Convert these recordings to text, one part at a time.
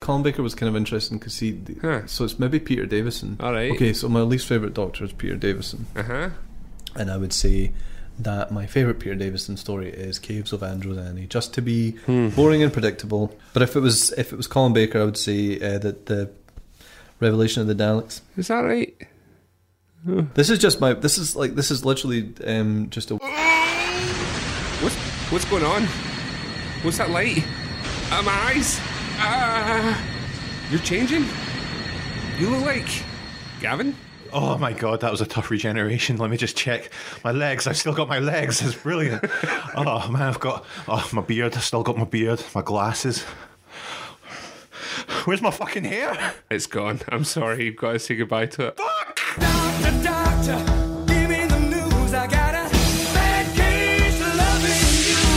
Colin Baker was kind of interesting because so it's maybe Peter Davison. All right. Okay, so my least favourite Doctor is Peter Davison. And I would say that my favourite Peter Davison story is Caves of Androzani, just to be boring and predictable. But if it was Colin Baker, I would say that the Revelation of the Daleks. Is that right? This is literally just a. What's going on? What's that light? My eyes. You're changing. You look like Gavin. Oh my god, that was a tough regeneration. Let me just check my legs. I've still got my legs. It's brilliant. Oh man, I've got my beard. I've still got my beard. My glasses. Where's my fucking hair? It's gone. I'm sorry. You've got to say goodbye to it. Fuck! Doctor, doctor, give me the news. I got a bad case of loving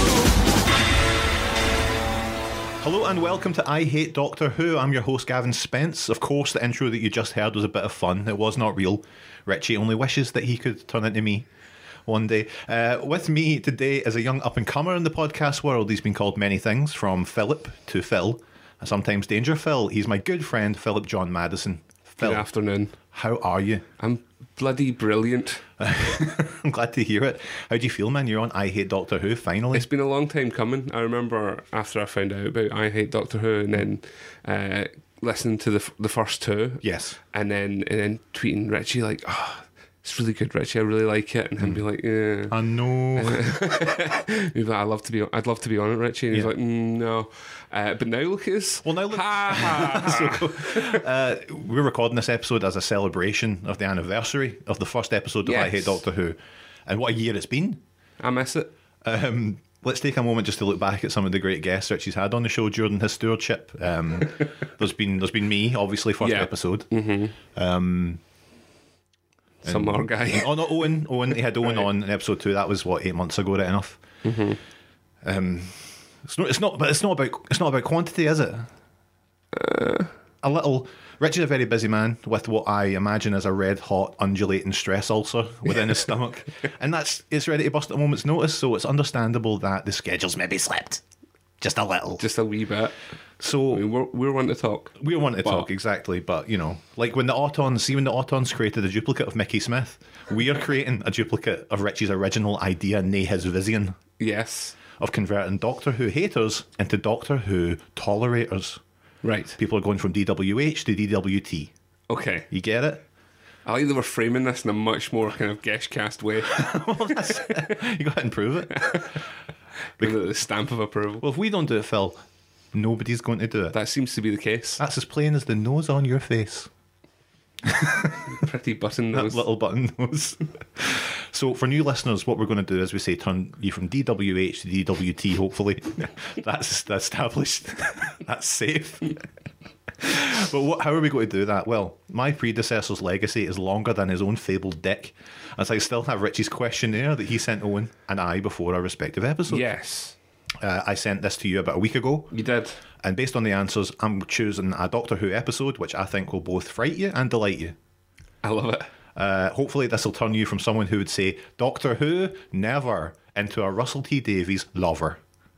you. Hello and welcome to I Hate Doctor Who. I'm your host Gavin Spence. Of course, the intro that you just heard was a bit of fun. It was not real. Richie only wishes that he could turn into me one day. With me today is a young up-and-comer in the podcast world. He's been called many things, from Philip to Phil, and sometimes Danger Phil. He's my good friend, Philip John Madison. Phil, Good afternoon. how are you? I'm bloody brilliant. I'm glad to hear it. How do you feel, man? You're on I Hate Doctor Who, finally. It's been a long time coming. I remember after I found out about I Hate Doctor Who and then listening to the first two. Yes. And then tweeting Richie like, oh, it's really good, Richie. I really like it. And him be like, yeah. I know. He's like, I'd love to be on it, Richie. And he's like, no. But now look at us. Well, now look. Ha ha. We're recording this episode as a celebration of the anniversary of the first episode of I Yes. Hate Doctor Who. And what a year it's been. I miss it. Let's take a moment just to look back at some of the great guests Richie's had on the show during his stewardship. There's been me, obviously, first Yeah. episode. Some more guy. Oh no, Owen. He had Owen on in episode 2. That was 8 months ago, right enough. It's not about quantity, is it? A little. Richie's a very busy man with what I imagine is a red hot undulating stress ulcer within his stomach, and it's ready to burst at a moment's notice. So it's understandable that the schedule's maybe slipped just a little, Just a wee bit. So I mean, we're wanting to talk. we want to talk, exactly, but like when the Autons created a duplicate of Mickey Smith, we are creating a duplicate of Richie's original idea, nay his vision, Yes. of converting Doctor Who haters into Doctor Who tolerators. Right. People are going from DWH to DWT. Okay. You get it? I like that we're framing this in a much more kind of Geshcast way. You got to improve it. Give it the stamp of approval. Well, if we don't do it, Phil, nobody's going to do it. That seems to be the case. That's as plain as the nose on your face. Pretty button That nose. little button nose. So for new listeners, what we're going to do is we say turn you from DWH to DWT, hopefully. That's established. That's safe. But how are we going to do that? Well, my predecessor's legacy is longer than his own fabled dick, as I still have Richie's questionnaire that he sent Owen and I before our respective episodes. Yes. I sent this to you about a week ago. You did. And based on the answers, I'm choosing a Doctor Who episode which I think will both fright you and delight you. I love it. Hopefully this will turn you from someone who would say Doctor Who never into a Russell T Davies lover.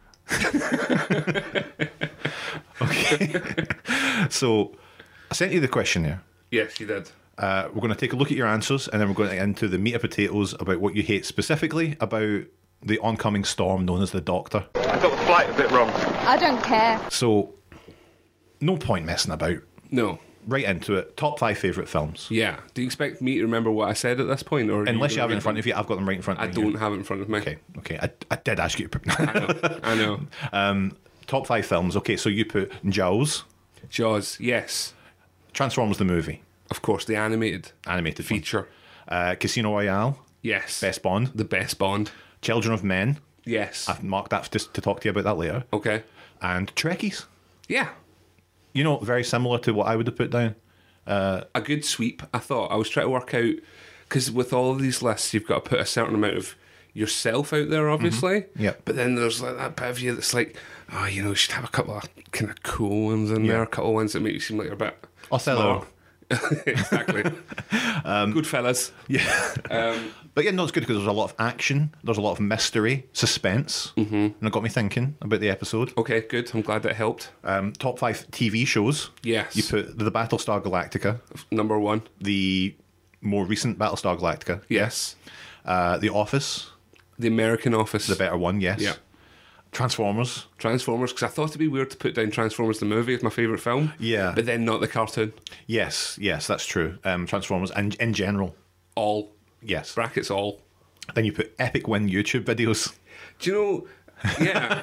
Okay. So I sent you the questionnaire. Yes, you did. We're going to take a look at your answers, and then we're going to get into the meat and potatoes about what you hate specifically about the oncoming storm known as the Doctor. I got the flight a bit wrong. I don't care. So no point messing about. No. Right into it. Top 5 favourite films. Yeah. Do you expect me to remember what I said at this point? Or Unless you have it in front of you, I've got them right in front of I me. don't have it in front of me. Okay. I did ask you to put. I know. Top 5 films. Okay, so you put Jaws, Jaws, yes. Transformers the movie, Of course, the animated animated feature. Casino Royale, Yes. Best Bond, The best Bond. Children of Men. Yes. I've marked that just to talk to you about that later. Okay. And Trekkies. Yeah. Very similar to what I would have put down. A good sweep, I thought. I was trying to work out, because with all of these lists, you've got to put a certain amount of yourself out there, obviously. Yep. But then there's like that bit of you that's like, you should have a couple of kind of cool ones in there, a couple of ones that make you seem like you're a bit Othello. smart. Exactly. Good fellas. Yeah. But yeah, no, it's good because there's a lot of action, there's a lot of mystery, suspense, and it got me thinking about the episode. Okay, good. I'm glad that helped. Top 5 TV shows. Yes. You put the Battlestar Galactica, Number 1. the more recent Battlestar Galactica, Yes. The Office, The American Office. the better one, yes. Yeah. Transformers. Transformers, because I thought it'd be weird to put down Transformers the movie as my favourite film. Yeah. But then not the cartoon. Yes, that's true. Transformers, and in general, All. yes. Brackets all. Then you put epic win YouTube videos. Do you know... Yeah.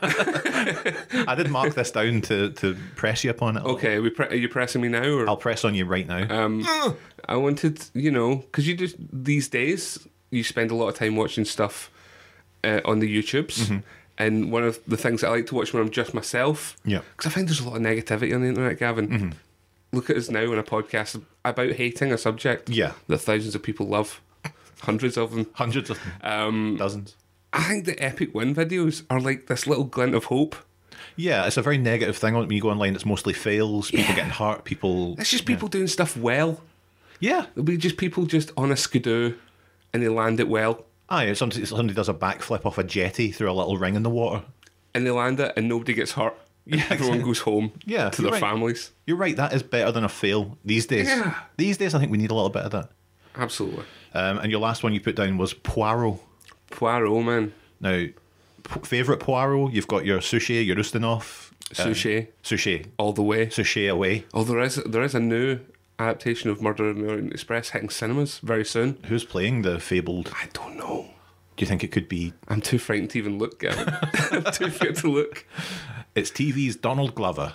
I did mark this down to press you upon it. Okay, are you pressing me now? Or? I'll press on you right now. I wanted, because you just, these days, you spend a lot of time watching stuff on the YouTubes. Mm-hmm. And one of the things that I like to watch when I'm just myself, Yeah. because I find there's a lot of negativity on the internet, Gavin. Mm-hmm. Look at us now on a podcast about hating a subject Yeah. that thousands of people love. Hundreds of them. Hundreds of them. Dozens. I think the epic win videos are like this little glint of hope. Yeah, it's a very negative thing. When you go online, it's mostly fails, people getting hurt, people... It's just people doing stuff well. Yeah. It'll be just people just on a skidoo and they land it well. Aye, somebody does a backflip off a jetty through a little ring in the water. And they land it and nobody gets hurt. Yeah, Everyone exactly. goes home Yeah, to you're their right. families. You're right, that is better than a fail these days. Yeah. These days, I think we need a little bit of that. Absolutely. And your last one you put down was Poirot. Poirot, man. Now, favourite Poirot, you've got your Suchet, your Ustinov. Suchet. All the way. Suchet away. Oh, there is a new adaptation of Murder on the Orient Express hitting cinemas very soon. Who's playing the fabled... I don't know. Do you think it could be... I'm too frightened to even look, Gavin. I'm too scared to look. It's TV's Donald Glover.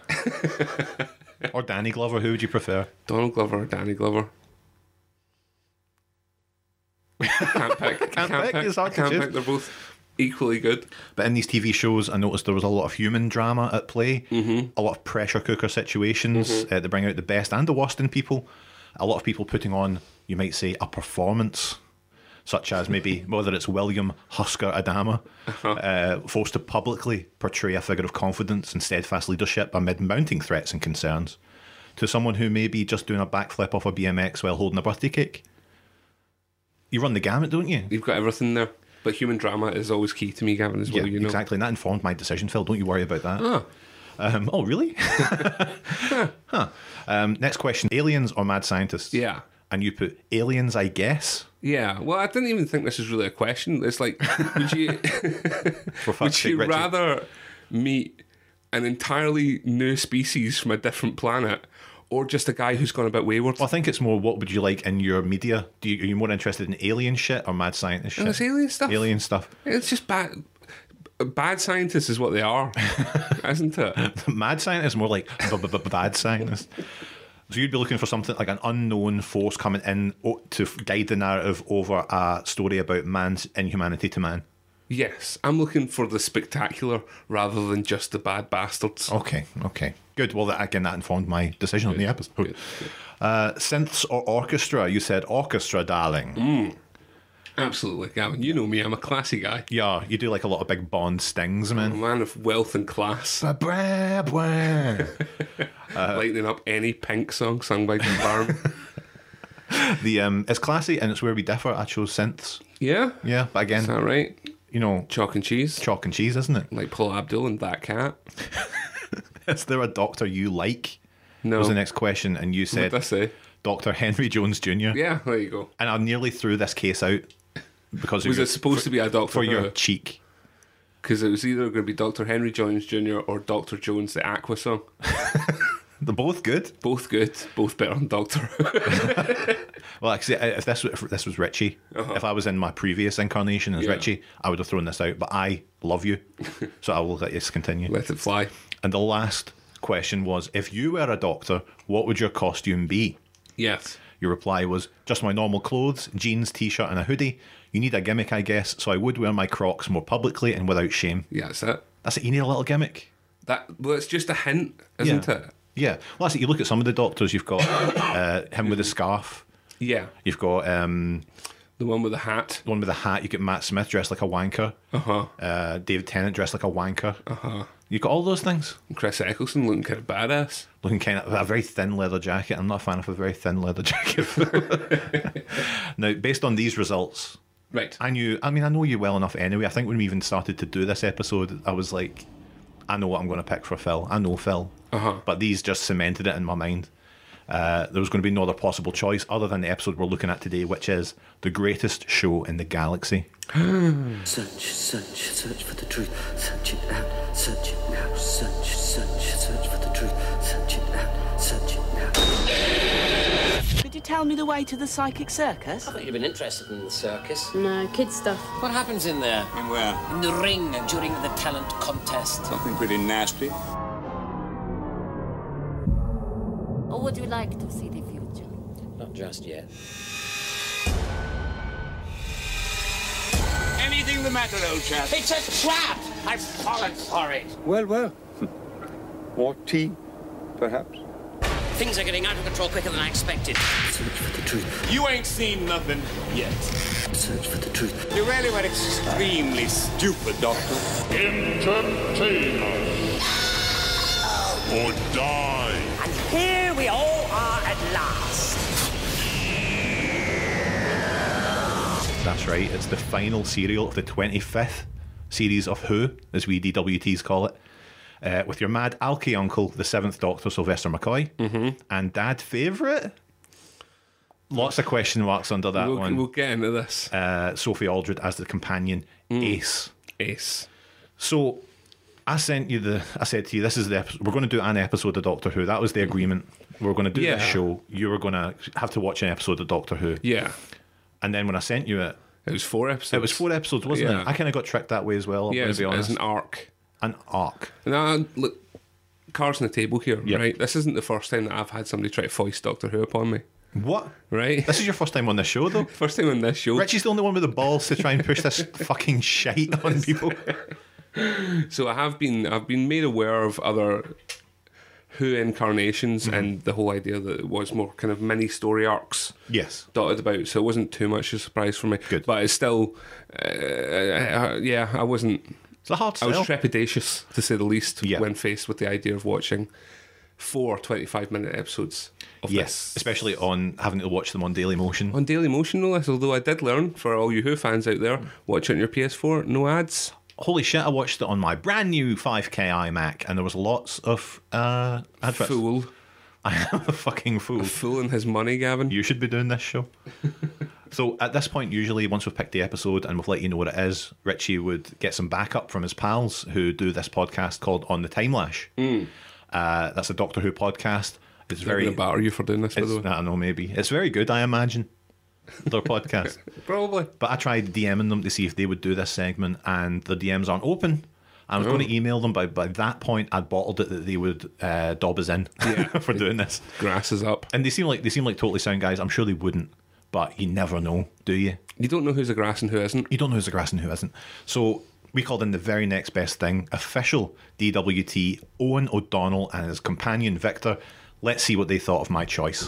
Or Danny Glover, who would you prefer? Donald Glover or Danny Glover? Can't pick. Can't pick, it's hard to Can't choose. pick. They're both equally good. But in these TV shows, I noticed there was a lot of human drama at play, a lot of pressure cooker situations. They bring out the best and the worst in people. A lot of people putting on, you might say, a performance, such as maybe whether it's William Husker Adama, forced to publicly portray a figure of confidence and steadfast leadership amid mounting threats and concerns, to someone who may be just doing a backflip off a BMX while holding a birthday cake. You run the gamut, don't you? You've got everything there. But human drama is always key to me, Gavin, as well, you know. Exactly. And that informed my decision, Phil. Don't you worry about that. Oh, really? Huh. Next question. Aliens or mad scientists? Yeah. And you put aliens, I guess. Yeah. Well, I didn't even think this is really a question. It's like, would you, For fuck's would sake, you Richie. rather meet an entirely new species from a different planet or just a guy who's gone a bit wayward? Well, I think it's more what would you like in your media? Are you more interested in alien shit or mad scientist shit? And it's alien stuff. Alien stuff. It's just bad scientists is what they are, isn't it? Mad scientist is more like bad scientist. So you'd be looking for something like an unknown force coming in to guide the narrative over a story about man's inhumanity to man. Yes, I'm looking for the spectacular rather than just the bad bastards. Okay. Good. Well, that informed my decision on the episode. Good. Synths or orchestra? You said orchestra, darling. Absolutely, Gavin. You know me, I'm a classy guy. Yeah, you do like a lot of big Bond stings, A man. man of wealth and class. Lightening up any Pink song sung by Jim Barham. It's classy and it's where we differ. I chose synths. Yeah? Yeah, but again, Is that right? you know, Chalk and cheese? chalk and cheese, isn't it? Like Paul Abdul and That Cat? Is there a doctor you like? No. Was the next question, and you What said did I say? Dr. Henry Jones Jr. Yeah, there you go. And I nearly threw this case out because Was it supposed to be a Doctor for your Who? cheek. Because it was either going to be Dr. Henry Jones Jr. or Dr. Jones the Aqua song. They're both good. Both good, both better than Doctor Who. Well, actually, if this was Richie, if I was in my previous incarnation as Yeah. Richie, I would have thrown this out. But I love you, so I will let you continue. Let it fly. And the last question was, if you were a doctor, what would your costume be? Yes. Your reply was, just my normal clothes, jeans, t-shirt and a hoodie. You need a gimmick, I guess, so I would wear my Crocs more publicly and without shame. Yeah, that's it. That's it, you need a little gimmick. Well, it's just a hint, isn't it? Yeah. Well, that's it. You look at some of the doctors, you've got him with the scarf. Yeah. You've got The one with the hat. the one with the hat. You get Matt Smith dressed like a wanker. David Tennant dressed like a wanker. You got all those things. Chris Eccleston looking kind of badass. Looking kind of a very thin leather jacket. I'm not a fan of a very thin leather jacket. Now, based on these results, Right. I know you well enough anyway. I think when we even started to do this episode, I was like, I know what I'm going to pick for Phil. I know Phil. But these just cemented it in my mind. There was going to be no other possible choice other than the episode we're looking at today, which is the greatest show in the galaxy. Search for the truth. Search it out. Search it now. Search for the truth. Search it out. Search it now. Could you tell me the way to the psychic circus? I thought you'd been interested in the circus. No, kid stuff. What happens in there? In where? In the ring during the talent contest. Something pretty nasty. Or would you like to see the future? Not just yet. Anything the matter, old chap? It's a trap! I've fallen for it. Well. More tea, perhaps? Things are getting out of control quicker than I expected. Search for the truth. You ain't seen nothing yet. Search for the truth. You really were extremely stupid, Doctor. Entertain us. Or die. And here we all are at last. That's right, it's the final serial of the 25th series of Who, as we DWTs call it, with your mad alky uncle, the 7th Doctor, Sylvester McCoy, and dad favourite? Lots of question marks under that one. We'll get into this. Sophie Aldred as the companion, Ace. Ace. So, I said to you, this is we're going to do an episode of Doctor Who. That was the agreement. We were going to do this show. You were going to have to watch an episode of Doctor Who. Yeah. And then when I sent you it, It was 4 episodes. it was 4 episodes, wasn't it? I kind of got tricked that way as well. I'm Yeah, going it's to be honest. an arc. An arc. Now, look, cards on the table here, Yep. right? This isn't the first time that I've had somebody try to foist Doctor Who upon me, What? right? This is your first time on this show, though. First time on this show. Richie's the only one with the balls to try and push this fucking shite on people. So I've been made aware of other Who incarnations and the whole idea that it was more kind of mini story arcs Yes. dotted about, so it wasn't too much of a surprise for me. Good. But it's still, I wasn't. It's a hard I was sell. trepidatious, to say the least, Yeah. when faced with the idea of watching 4 25-minute episodes of Yes, this. especially on having to watch them on Daily Motion. On Daily Motion, no less, although I did learn, for all you Who fans out there, watch it on your PS4, no ads. Holy shit, I watched it on my brand new 5K iMac and there was lots of adverts. Fool. I am a fucking fool. Fooling his money, Gavin. You should be doing this show. So at this point, usually once we've picked the episode and we've let you know what it is, Richie would get some backup from his pals who do this podcast called On the Timelash. That's a Doctor Who podcast. It's They're going very. to batter you for doing this, by It's, the way. I don't know, maybe it's very good. I imagine their podcast. Probably. But I tried DMing them to see if they would do this segment, and the DMs aren't open. I was going to email them, but by that point, I'd bottled it that they would dob us in for doing this. Grass is up. And they seem like totally sound guys. I'm sure they wouldn't, but you never know, do you? You don't know who's a grass and who isn't. You don't know who's the grass and who isn't. So we called in the very next best thing, official DWT, Owen O'Donnell and his companion Victor. Let's see what they thought of my choice.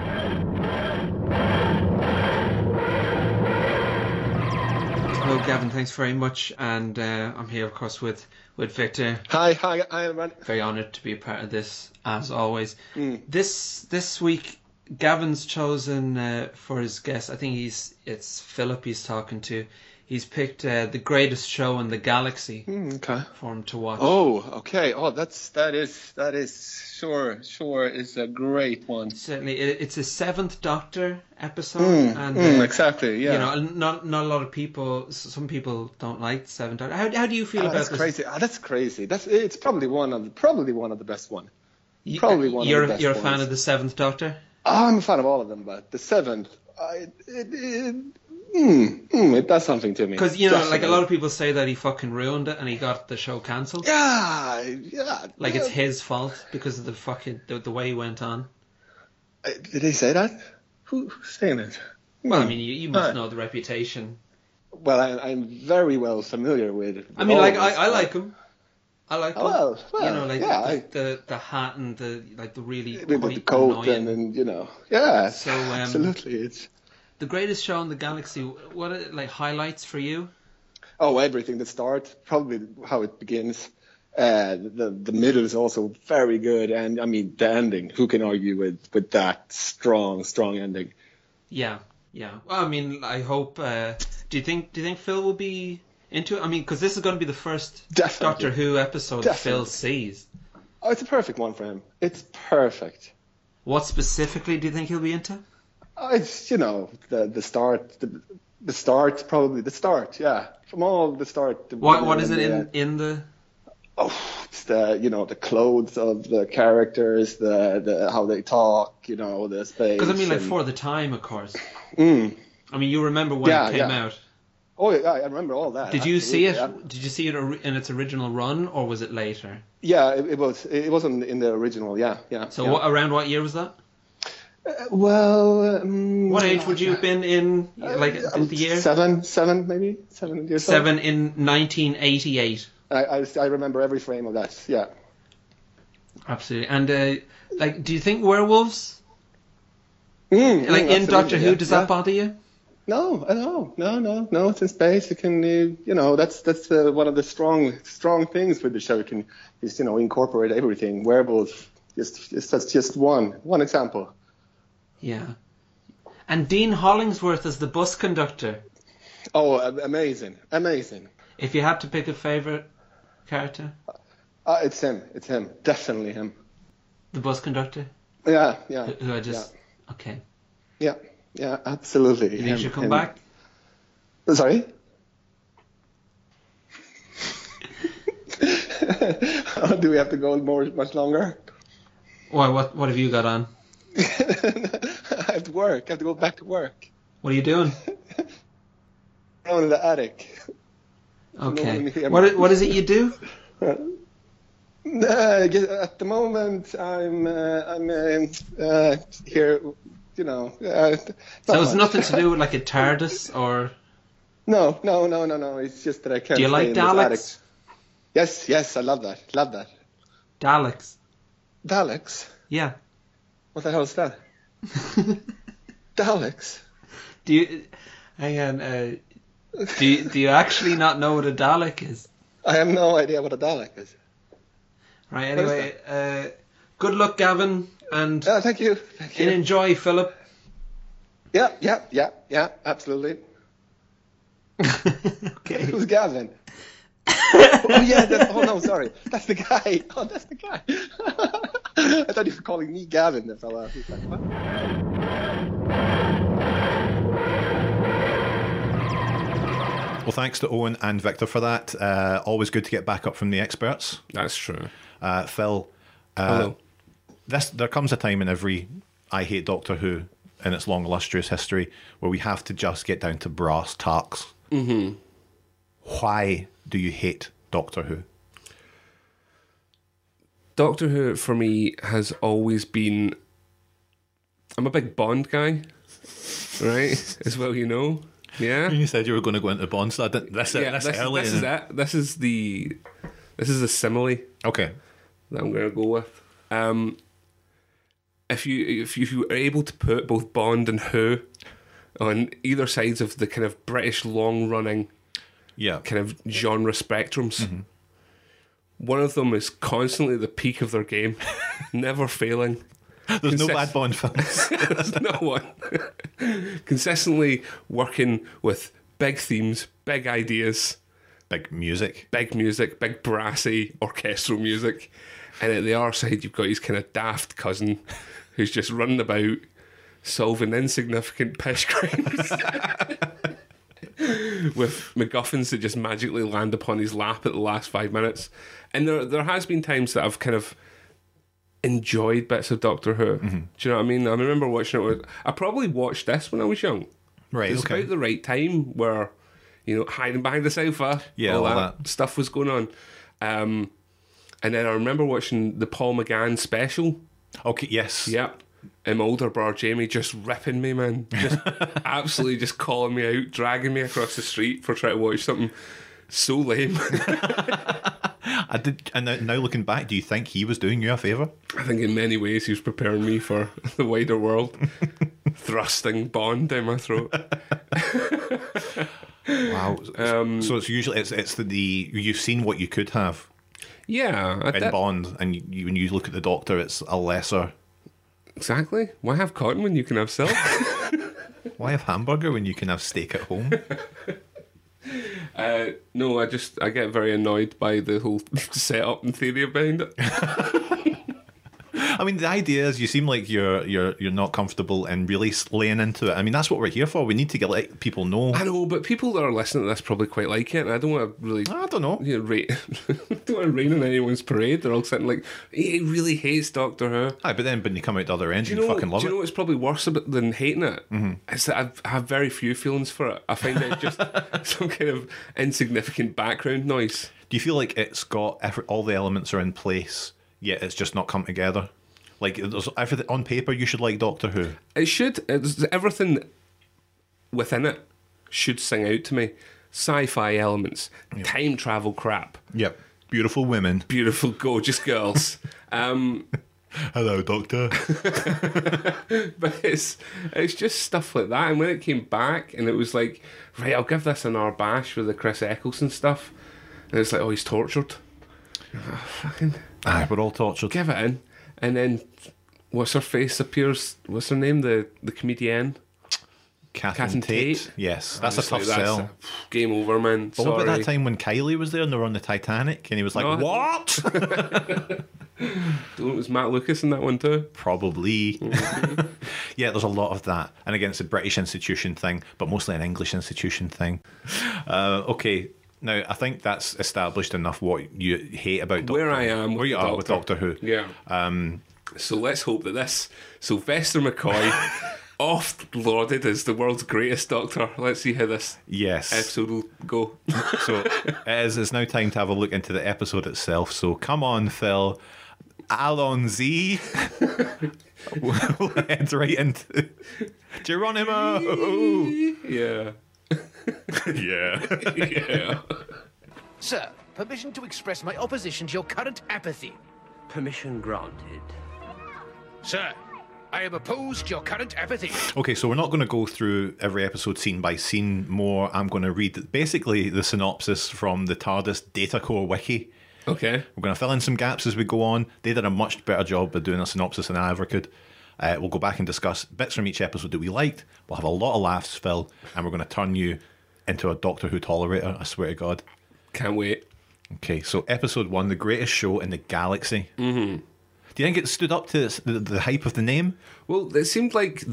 Hello, Gavin. Thanks very much. And I'm here, of course, with Victor. Hi, I am Randy. Very honoured to be a part of this, as always. This week, Gavin's chosen for his guest. I think it's Philip he's talking to. He's picked the greatest show in the galaxy Okay. for him to watch. Oh, okay. Oh, that is sure is a great one. Certainly, it's a 7th Doctor episode, and exactly. Yeah. you know, not a lot of people. Some people don't like 7th Doctor. How do you feel about that's this? crazy. That's crazy. It's probably one of the best one. Probably one You're of the best you're a ones. fan of the 7th Doctor? I'm a fan of all of them, but the 7th, it does something to me. Because, you know, like a Definitely. lot of people say that he fucking ruined it and he got the show cancelled. Yeah. Like it's his fault because of the fucking the way he went on. Did they say that? Who's saying it? Well, I mean, you must know the reputation. Well, I'm very well familiar with. I mean, all like this, I like him. I like him. Well, you know, like yeah, the hat and the really with quite the coat annoying. and you know, yeah. So, absolutely, it's the greatest show in the galaxy. What are, like highlights for you? everything that starts, probably how it begins. The middle is also very good, and I mean the ending. Who can argue with that strong ending? Yeah. Well, I mean, I hope. Do you think Phil will be into it? I mean, because this is going to be the first Doctor Who episode Phil sees. Oh, it's a perfect one for him. It's perfect. What specifically do you think he'll be into? It's the start. The start, probably the start. Yeah, from all the start. What is it in the? Oh, it's the clothes of the characters, the how they talk, the space. Because I mean, like for the time, of course. I mean, you remember when it came out. Oh yeah, I remember all that. Did you see it? Yeah. Did you see it in its original run, or was it later? Yeah, it was. It wasn't in the original. Yeah. So around what year was that? What age would you have been in? Like the year? 7 maybe 7 years. 7 in 1988. I remember every frame of that. Yeah. Absolutely. And do you think werewolves? In Doctor Who, does that bother you? No. It's in space. It can, that's one of the strong things with the show. It can just, incorporate everything. Werewolves, that's just one example. Yeah. And Dean Hollingsworth as the bus conductor. Oh, amazing. If you had to pick a favourite character? It's him. Definitely him. The bus conductor? Yeah. Who I just... Yeah. Okay. Yeah, absolutely. You think he should come back? Sorry? Do we have to go much longer? Why? What have you got on? I have to work. I have to go back to work. What are you doing? I'm in the attic. Okay. What is it you do? At the moment, I'm here. So it's nothing to do with like a TARDIS or. No. It's just that I can't. Do you like Daleks? Yes, I love that. Daleks. Daleks? Yeah. What the hell is that? Daleks? Do you... Hang on. Do you actually not know what a Dalek is? I have no idea what a Dalek is. Right, anyway. Good luck, Gavin. And thank you. And enjoy, Philip. Yeah, absolutely. Okay. Who's Gavin? No, sorry. That's the guy. I thought you were calling me Gavin, the fella. Well, thanks to Owen and Victor for that. Always good to get back up from the experts. That's true. Phil, hello. There comes a time in every I Hate Doctor Who in its long, illustrious history where we have to just get down to brass tacks. Mm-hmm. Why do you hate Doctor Who? Doctor Who, for me, has always been... I'm a big Bond guy, right? As well, you know. Yeah. You said you were going to go into Bond, so this is it. This is the simile. Okay. That I'm going to go with. If you are able to put both Bond and Who on either sides of the kind of British long-running kind of genre spectrums, mm-hmm. one of them is constantly at the peak of their game, never failing. There's no bad Bond films. There's no one. Consistently working with big themes, big ideas, big music, big brassy orchestral music. And at the other side, you've got his kind of daft cousin who's just running about solving insignificant pish crimes with MacGuffins that just magically land upon his lap at the last 5 minutes. And there has been times that I've kind of enjoyed bits of Doctor Who. Mm-hmm. Do you know what I mean? I remember watching it. I probably watched this when I was young. Right, It was about the right time where, hiding behind the sofa, all that stuff was going on. And then I remember watching the Paul McGann special. Okay, yes. Yep. And my older brother Jamie just ripping me, man. Just absolutely just calling me out, dragging me across the street for trying to watch something so lame. And now looking back, do you think he was doing you a favour? I think in many ways he was preparing me for the wider world. Thrusting Bond down my throat. Wow. So it's usually it's the you've seen what you could have. Yeah. in Bond, and when you look at the Doctor, it's a lesser. Exactly. Why have cotton when you can have silk? Why have hamburger when you can have steak at home? No, I get very annoyed by the whole setup and theory behind it. I mean, the idea is you seem like you're not comfortable and really laying into it. I mean, that's what we're here for. We need to let people know. I know, but people that are listening to this probably quite like it, and I don't want to really... I don't know. Don't want to rain on anyone's parade. They're all sitting like, he really hates Doctor Who. Aye, but then when you come out the other end, you fucking love do it. you know what's probably worse than hating it? It's that I have very few feelings for it. I find it just some kind of insignificant background noise. Do you feel like it's got all the elements are in place, yet it's just not come together? Like, there's everything on paper, you should like Doctor Who. It should. Everything within it should sing out to me. Sci-fi elements, time travel crap. Yep. Beautiful women. Beautiful, gorgeous girls. Hello, Doctor. But it's just stuff like that. And when it came back, and it was like, right, I'll give this another bash with the Chris Eccleston stuff. And it's like, oh, he's tortured. Oh, fucking... Aye, we're all tortured. Give it in. And then, what's her face appears? What's her name? The comedienne? Catherine Tate. Yes, that's a tough like, sell. Game over, man. But what about that time when Kylie was there and they were on the Titanic and he was like, No, what? It was Matt Lucas in that one too. Probably. Yeah, there's a lot of that. And again, it's a British institution thing, but mostly an English institution thing. Okay. Now, I think that's established enough what you hate about Doctor Who. Where I am Where you are with Doctor Who. Yeah. So let's hope that this Sylvester McCoy oft-lauded as the world's greatest Doctor. Let's see how this episode will go. So it's now time to have a look into the episode itself. So come on, Phil. Alonzi. We'll head right into Geronimo. Yeah. Yeah. Sir, permission to express my opposition to your current apathy. Permission granted. Sir, I am opposed to your current apathy. Okay, so we're not going to go through every episode scene by scene. More, I'm going to read basically the synopsis from the TARDIS Data Core wiki. Okay. We're going to fill in some gaps as we go on. They did a much better job of doing a synopsis than I ever could. We'll go back and discuss bits from each episode that we liked. We'll have a lot of laughs, Phil, and we're going to turn you into a Doctor Who tolerator, I swear to God. Can't wait. Okay, so episode 1, the greatest show in the galaxy. Mm-hmm. Do you think it stood up to the hype of the name? Well, it seemed like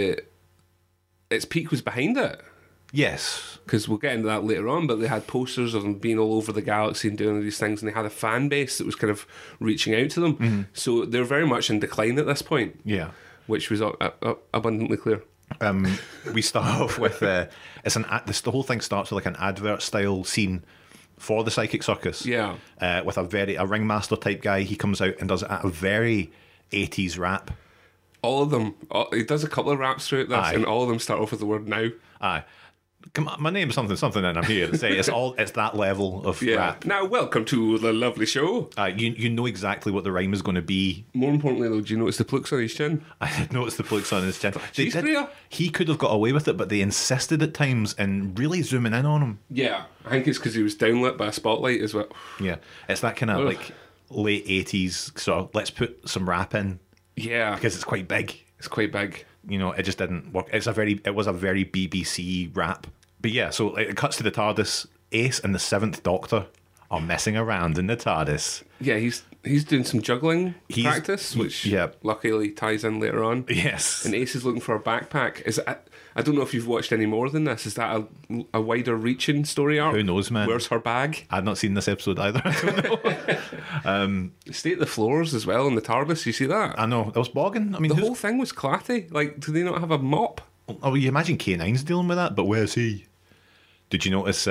its peak was behind it. Yes. Because we'll get into that later on, but they had posters of them being all over the galaxy and doing these things, and they had a fan base that was kind of reaching out to them. Mm-hmm. So they're very much in decline at this point. Yeah. Which was abundantly clear. We start off with the whole thing starts with like an advert style scene for the Psychic Circus. Yeah. With a ringmaster type guy. He comes out and does a very 80s rap. All of them. He does a couple of raps throughout this, and all of them start off with the word now. Aye. Come on, my name's something, and I'm here to say it's that level of rap. Now, welcome to the lovely show. You know exactly what the rhyme is going to be. More importantly, though, do you notice the plooks on his chin? I did notice the plooks on his chin. Cheese-grater? He could have got away with it, but they insisted at times and really zooming in on him. Yeah, I think it's because he was downlit by a spotlight as well. Yeah, it's that kind of like late 80s sort of, let's put some rap in. Yeah. Because it's quite big. It's quite big. You know, it just didn't work. It was a very BBC rap. But yeah, so it cuts to the TARDIS. Ace and the 7th Doctor are messing around in the TARDIS. Yeah, he's doing some juggling practice, which luckily ties in later on. Yes. And Ace is looking for a backpack. I don't know if you've watched any more than this. Is that a wider reaching story arc? Who knows, man? Where's her bag? I've not seen this episode either. I don't know. State of the floors as well in the TARDIS. You see that? I know. It was bogging. I mean, the whole thing was clatty. Like, do they not have a mop? Oh, you imagine K9's dealing with that, but where's he? Did you notice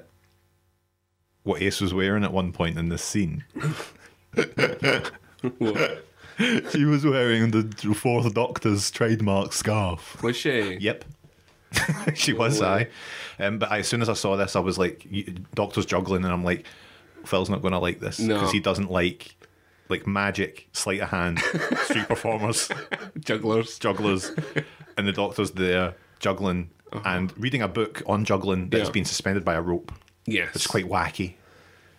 what Ace was wearing at one point in this scene? What? She was wearing the 4th Doctor's trademark scarf. Was she? Yep. She was, aye. But as soon as I saw this, I was like, Doctor's juggling, and I'm like, Phil's not going to like this. Because he doesn't like magic, sleight of hand, street performers, jugglers. And the Doctor's there juggling and reading a book on juggling that's been suspended by a rope. Yes. It's quite wacky.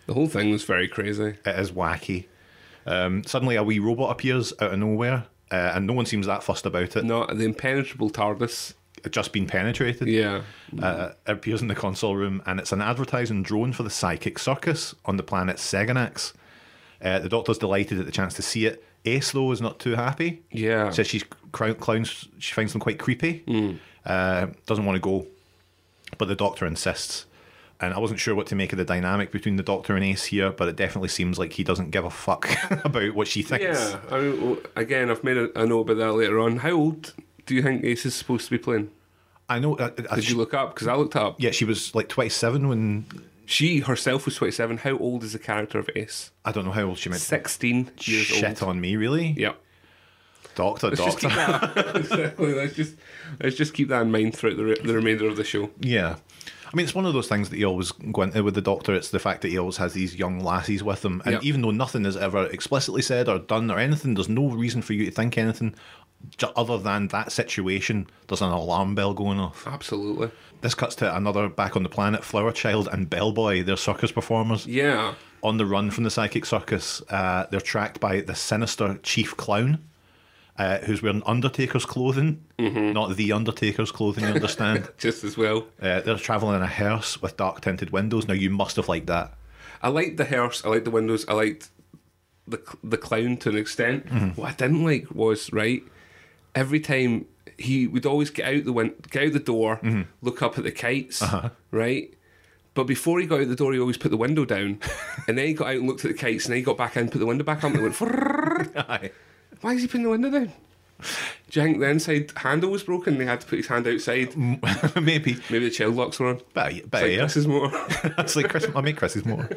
The whole thing was very crazy. It is wacky. Suddenly a wee robot appears out of nowhere, and no one seems that fussed about it. No, the impenetrable TARDIS. Just been penetrated. Yeah. It appears in the console room, and it's an advertising drone for the Psychic Circus on the planet Seganax. The Doctor's delighted at the chance to see it. Ace, though, is not too happy. Yeah. Says clowns, she finds them quite creepy. Doesn't want to go. But the Doctor insists. And I wasn't sure what to make of the dynamic between the Doctor and Ace here, but it definitely seems like he doesn't give a fuck about what she thinks. Yeah. I mean, again, I've made a note about that later on. How old do you think Ace is supposed to be playing? I know. Did you look up? Because I looked up. Yeah, she was like 27 when... She herself was 27. How old is the character of Ace? I don't know how old she meant. 16 years old. Shit on me, really? Yep. Doctor. Exactly. Let's just keep that in mind throughout the remainder of the show. Yeah. I mean, it's one of those things that you always go into with the Doctor. It's the fact that he always has these young lassies with him. And even though nothing is ever explicitly said or done or anything, there's no reason for you to think anything other than that situation. There's an alarm bell going off. Absolutely. This cuts to another back on the planet. Flower Child and Bellboy, they're circus performers. Yeah. On the run from the Psychic Circus, they're tracked by the sinister Chief Clown, who's wearing Undertaker's clothing, not the Undertaker's clothing, you understand? Just as well. They're travelling in a hearse with dark tinted windows. Now, you must have liked that. I liked the hearse, I liked the windows, I liked the clown to an extent. What I didn't like was, right, every time he would always get out the door, look up at the kites, right? But before he got out the door, he always put the window down. And then he got out and looked at the kites, and then he got back in, put the window back up, and it went... Aye. Why is he putting the window down? Do you think the inside handle was broken and he had to put his hand outside? Maybe the child locks were on. But like Chris's motor. That's like Chris. I make Chris's motor.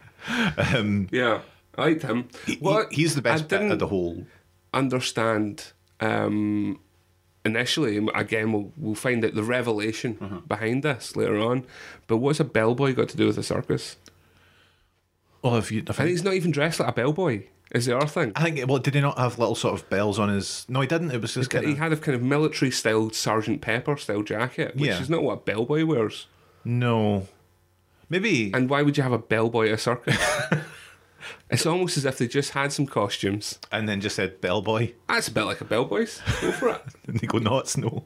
Yeah, I liked him. He's the best bit of the whole. Understand initially, again, we'll find out the revelation behind this later on. But what's a bellboy got to do with the circus? Well, and he's not even dressed like a bellboy. Is the other thing? I think. Well, did he not have little sort of bells on his? No, he didn't. It was just he had a kind of military style Sergeant Pepper style jacket, which is not what a bellboy wears. No, maybe. And why would you have a bellboy at a circus? It's almost as if they just had some costumes and then just said bellboy. That's a bit like a bellboy's. Go for it. And they go nuts. No.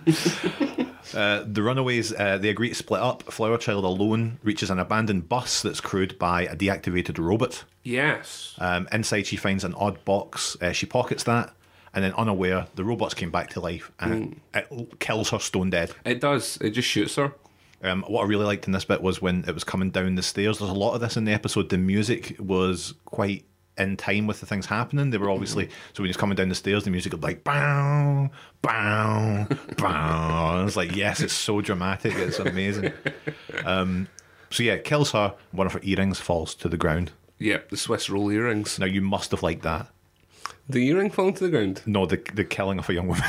The runaways, they agree to split up. Flower Child alone reaches an abandoned bus that's crewed by a deactivated robot. Yes. Inside, she finds an odd box. She pockets that, and then unaware, the robots came back to life, and it kills her stone dead. It does. It just shoots her. What I really liked in this bit was when it was coming down the stairs. There's a lot of this in the episode. The music was quite in time with the things happening. They were obviously so when he's coming down the stairs, the music would be like bow, bow, bow. It's like, yes, it's so dramatic. It's amazing. So yeah, it kills her. One of her earrings falls to the ground. Yep, the Swiss roll earrings. Now you must have liked that. The earring falling to the ground? No, the killing of a young woman.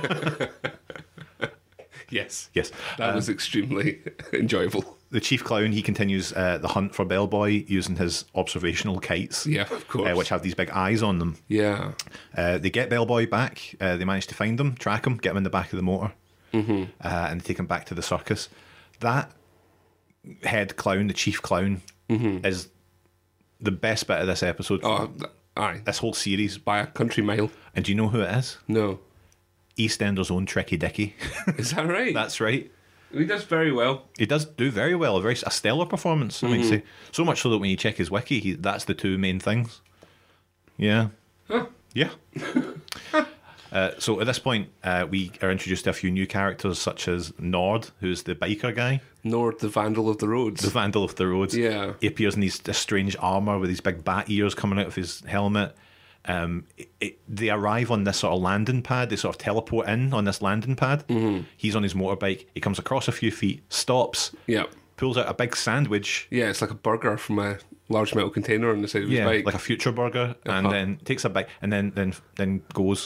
Yes. That was extremely enjoyable. The Chief Clown, he continues the hunt for Bellboy using his observational kites. Yeah, of course. Which have these big eyes on them. Yeah. They get Bellboy back. They manage to find him, track him, get him in the back of the motor. And they take him back to the circus. That head clown, the Chief Clown, is the best bit of this episode. Oh, aye. This whole series. By a country mile. And do you know who it is? No. EastEnders' own Tricky Dicky. Is that right? That's right. He does very well. He does do very well. A stellar performance, I might say. So much so that when you check his wiki, that's the two main things. Yeah. Huh. Yeah. So at this point, we are introduced to a few new characters, such as Nord, who's the biker guy. Nord, the Vandal of the Roads. The Vandal of the Roads. Yeah. He appears in this strange armour with these big bat ears coming out of his helmet. They arrive on this sort of landing pad. They sort of teleport in on this landing pad. He's on his motorbike. He comes across a few feet, stops, pulls out a big sandwich. Yeah, it's like a burger from a large metal container on the side of his bike. Like a future burger, and then takes a bite, and then goes.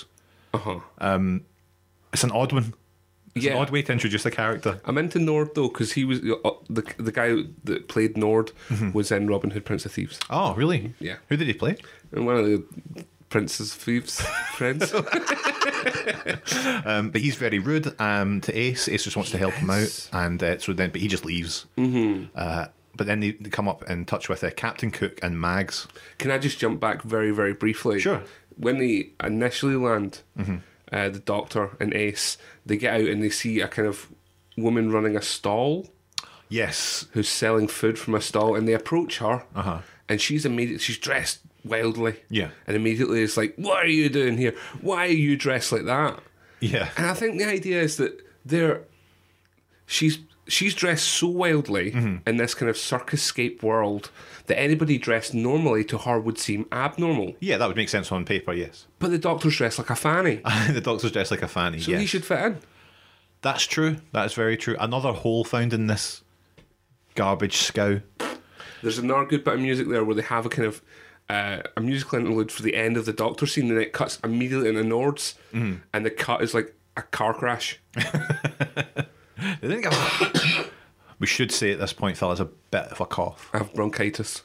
It's an odd one. It's an odd way to introduce a character. I'm into Nord though, because he was the guy that played Nord was in Robin Hood, Prince of Thieves. Oh, really? Yeah. Who did he play? And one of the Prince of Thieves friends. But he's very rude to Ace. Ace just wants to help him out, and but he just leaves. But then they come up in touch with Captain Cook and Mags. Can I just jump back very, very briefly? Sure. When they initially land, the Doctor and Ace, they get out and they see a kind of woman running a stall. Yes. Who's selling food from a stall, and they approach her, and she's dressed wildly. Yeah. And immediately it's like, what are you doing here? Why are you dressed like that? Yeah. And I think the idea is that she's dressed so wildly in this kind of circus-scape world that anybody dressed normally to her would seem abnormal. Yeah, that would make sense on paper, yes. But the Doctor's dressed like a fanny. The Doctor's dressed like a fanny, So yes. he should fit in. That's true. That is very true. Another hole found in this garbage scow. There's another good bit of music there where they have a kind of a musical interlude for the end of the Doctor scene, and it cuts immediately into Nords, and the cut is like a car crash. They didn't give We should say at this point, fellas, a bit of a cough. I have bronchitis.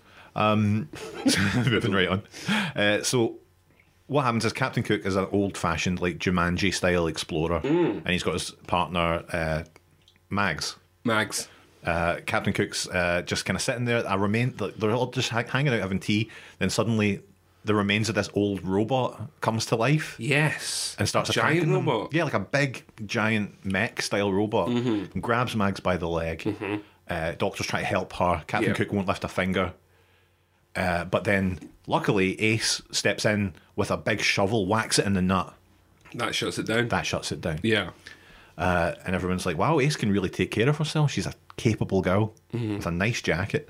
Moving right on. So what happens is Captain Cook is an old-fashioned, like Jumanji style explorer, and he's got his partner Mags. Captain Cook's just kind of sitting there. They're all just hanging out having tea. Then suddenly, the remains of this old robot comes to life. Yes, and starts giant attacking them. robot. Yeah, like a big giant mech style robot. And grabs Mags by the leg. Doctor's trying to help her. Captain Cook won't lift a finger. But then, luckily, Ace steps in with a big shovel, whacks it in the nut. That shuts it down. Yeah. And everyone's like, wow, Ace can really take care of herself. She's a capable girl with a nice jacket.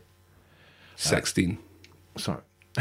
16. Sorry.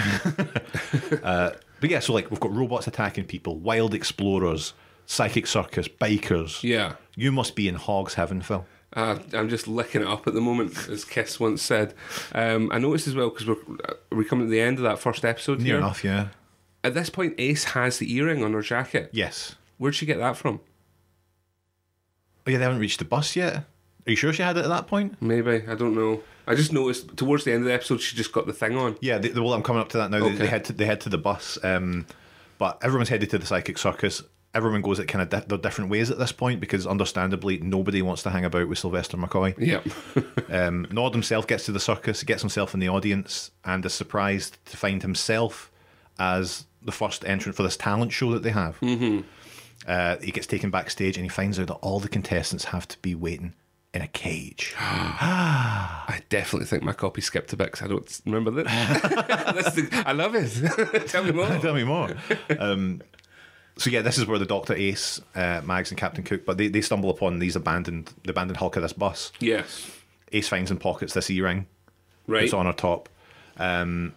But yeah, so like we've got robots attacking people, wild explorers, psychic circus, bikers. Yeah. You must be in hog's heaven, Phil. I'm just licking it up at the moment, as Kiss once said. I noticed as well, because we're coming to the end of that first episode Near here. enough, yeah. At this point, Ace has the earring on her jacket. Yes. Where'd she get that from? Oh yeah, they haven't reached the bus yet. Are you sure she had it at that point? Maybe, I don't know. I just noticed towards the end of the episode she just got the thing on. Yeah, well, I'm coming up to that now. Okay. They head to the bus, but everyone's headed to the psychic circus. Everyone goes at kind of their different ways at this point because, understandably, nobody wants to hang about with Sylvester McCoy. Yeah. Nod himself gets to the circus, gets himself in the audience, and is surprised to find himself as the first entrant for this talent show that they have. He gets taken backstage and he finds out that all the contestants have to be waiting in a cage. I definitely think my copy skipped a bit because I don't remember that. I love it. Tell me more. Tell me more. So yeah, this is where the Doctor, Ace, Mags and Captain Cook, but they stumble upon the abandoned hulk of this bus. Yes. Ace finds and pockets this earring. Right. It's on her top. And